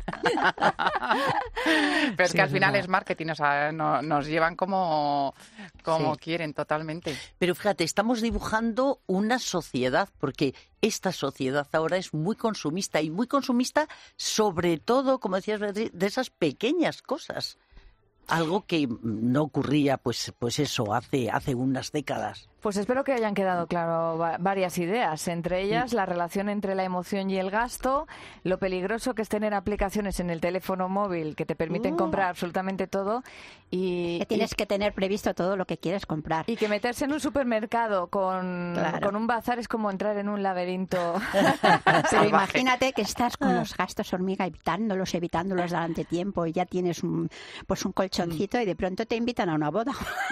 Pero es que al final es marketing, o sea, nos llevan como quieren totalmente. Pero fíjate, estamos dibujando una sociedad, porque esta sociedad ahora es muy consumista y muy consumista sobre todo, como decías, Beatriz, de esas pequeñas cosas. Algo que no ocurría, pues eso, hace unas décadas. Pues espero que hayan quedado claro varias ideas, entre ellas la relación entre la emoción y el gasto, lo peligroso que es tener aplicaciones en el teléfono móvil que te permiten comprar absolutamente todo y que tienes que tener previsto todo lo que quieres comprar. Y que meterse en un supermercado con un bazar es como entrar en un laberinto. Pero imagínate que estás con los gastos hormiga evitándolos durante tiempo y ya tienes un colchoncito y de pronto te invitan a una boda.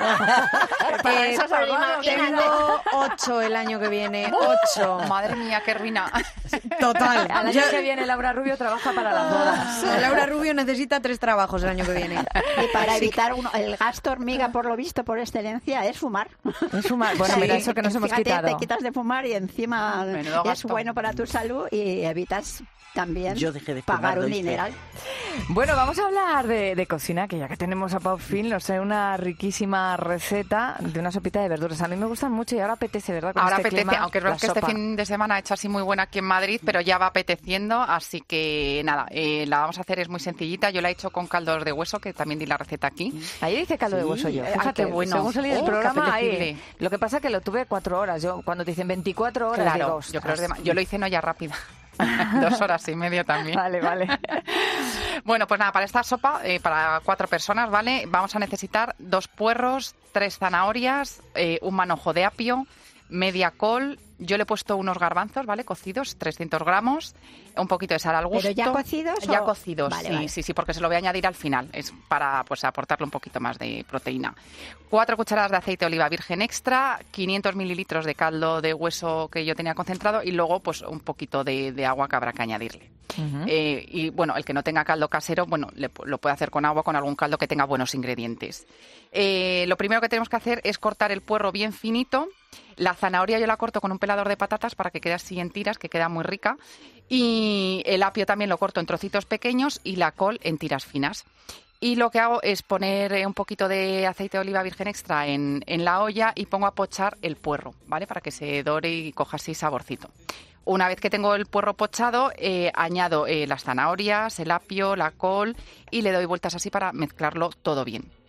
Tengo 8 el año que viene. 8. Madre mía, qué ruina. Total. Al año que viene Laura Rubio trabaja para las bodas. Laura Rubio necesita 3 trabajos el año que viene. Y para evitar el gasto hormiga, por lo visto, por excelencia, es fumar. Es fumar. Bueno, mira, eso que nos hemos quitado. Te quitas de fumar y encima es bueno para tu salud y evitas también pagar un dineral. Bueno, vamos a hablar de cocina, que ya que tenemos a Pau Fin, nos trae una riquísima receta de una sopita de verduras. A mí me gustan mucho y ahora apetece, ¿verdad? Con ahora este apetece, clima, aunque es verdad que este fin de semana ha hecho así muy buena aquí en Madrid, pero ya va apeteciendo, así que nada, la vamos a hacer, es muy sencillita. Yo la he hecho con caldo de hueso, que también di la receta aquí. Ahí dice caldo de hueso yo. Fíjate, bueno. Según salí del programa, ahí. Lo que pasa es que lo tuve 4 horas. Yo cuando te dicen 24 horas, claro, digo, yo creo que yo lo hice no ya rápida. 2 horas y media también. Vale. Bueno, pues nada, para esta sopa, para 4 personas, ¿vale? Vamos a necesitar 2 puerros, 3 zanahorias, un manojo de apio, media col. Yo le he puesto unos garbanzos, ¿vale? Cocidos, 300 gramos, un poquito de sal al gusto. ¿Pero ya cocidos? Ya cocidos, vale. Sí, porque se lo voy a añadir al final. Es para pues aportarle un poquito más de proteína. 4 cucharadas de aceite de oliva virgen extra, 500 mililitros de caldo de hueso que yo tenía concentrado y luego pues un poquito de agua que habrá que añadirle. Uh-huh. Y bueno, el que no tenga caldo casero, bueno, lo puede hacer con agua, con algún caldo que tenga buenos ingredientes. Lo primero que tenemos que hacer es cortar el puerro bien finito. La zanahoria yo la corto con un pelador de patatas para que quede así en tiras, que queda muy rica. Y el apio también lo corto en trocitos pequeños y la col en tiras finas. Y lo que hago es poner un poquito de aceite de oliva virgen extra en la olla y pongo a pochar el puerro, ¿vale? Para que se dore y coja así saborcito. Una vez que tengo el puerro pochado, añado las zanahorias, el apio, la col y le doy vueltas así para mezclarlo todo bien.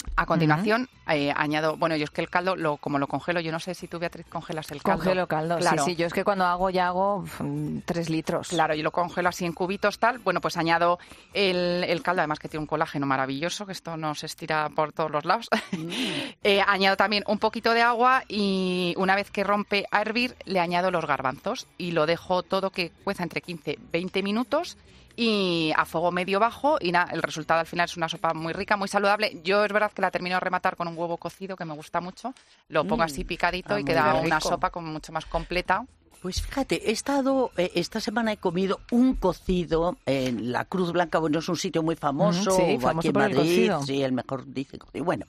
A continuación, añado, bueno, yo es que el caldo, como lo congelo, yo no sé si tú, Beatriz, congelas el caldo. Congelo caldo, claro. Sí, yo es que cuando hago 3 litros. Claro, yo lo congelo así en cubitos, tal. Bueno, pues añado el caldo, además que tiene un colágeno maravilloso, que esto no se estira por todos los lados. Añado también un poquito de agua y una vez que rompe a hervir, le añado los garbanzos y lo dejo todo que cueza entre 15-20 minutos. Y a fuego medio bajo y nada, el resultado al final es una sopa muy rica, muy saludable. Yo es verdad que la termino de rematar con un huevo cocido que me gusta mucho. Lo pongo así picadito y queda una sopa como mucho más completa. Pues fíjate, he estado, esta semana he comido un cocido en la Cruz Blanca, bueno, es un sitio muy famoso, sí, famoso aquí en por el Madrid, cocido. sí, el mejor dice cocido. Bueno,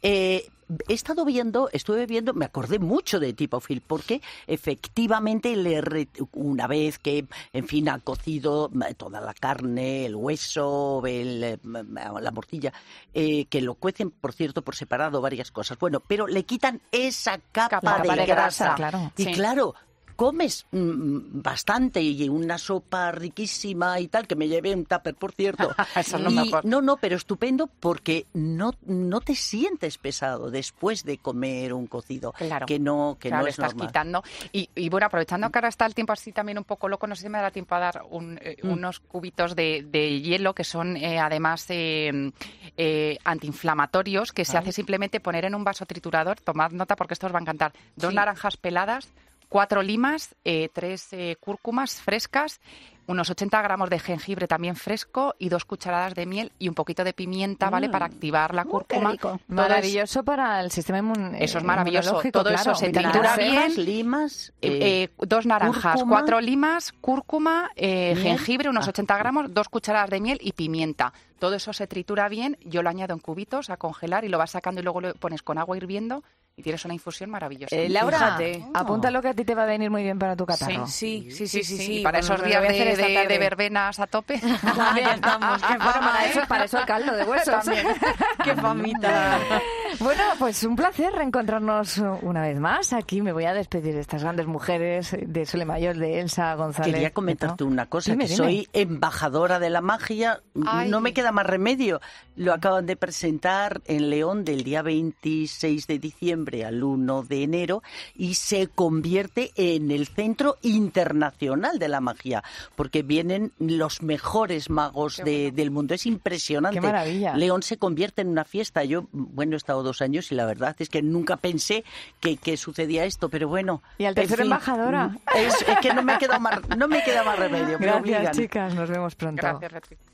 estuve viendo, me acordé mucho de Tipofil, porque efectivamente una vez que, en fin, ha cocido toda la carne, el hueso, la morcilla, que lo cuecen, por cierto, por separado, varias cosas. Bueno, pero le quitan esa capa de grasa. Claro. Y claro, comes bastante y una sopa riquísima y tal, que me llevé un tupper, por cierto. Eso es lo mejor. No, pero estupendo porque no te sientes pesado después de comer un cocido, claro, que no claro, es estás normal. quitando. Y bueno, aprovechando que ahora está el tiempo así también un poco loco, no sé si me da tiempo a dar unos cubitos de hielo que son además antiinflamatorios, que se hace simplemente poner en un vaso triturador, tomad nota porque esto os va a encantar, 2 naranjas peladas, 4 limas, 3 cúrcumas frescas, unos 80 gramos de jengibre también fresco y 2 cucharadas de miel y un poquito de pimienta, ¿vale? Para activar la cúrcuma. Maravilloso para el sistema inmunológico. Eso es maravilloso. Todo claro, eso se tritura bien. Limas, 2 naranjas, cúrcuma, 4 limas, cúrcuma, jengibre, unos 80 gramos, 2 cucharadas de miel y pimienta. Todo eso se tritura bien, yo lo añado en cubitos a congelar y lo vas sacando y luego lo pones con agua hirviendo y tienes una infusión maravillosa. Laura, Fíjate. Apunta lo que a ti te va a venir muy bien para tu catarro. Sí. Para esos días de verbenas a tope. Ya estamos. Qué fama, para eso el caldo de huesos. Qué famita. Bueno, pues un placer reencontrarnos una vez más. Aquí me voy a despedir de estas grandes mujeres de Solemayor, de Elsa González. Quería comentarte una cosa, Dime. soy embajadora de la magia. Ay. No me queda más remedio. Lo acaban de presentar en León del día 26 de diciembre al 1 de enero y se convierte en el centro internacional de la magia, porque vienen los mejores magos del mundo. Es impresionante. Qué maravilla. León se convierte en una fiesta. Yo, bueno, he estado 2 años y la verdad es que nunca pensé que sucedía esto, pero bueno. Y al tercer embajadora. Es que no me queda más remedio. Gracias, chicas. Nos vemos pronto. Gracias, Beatriz.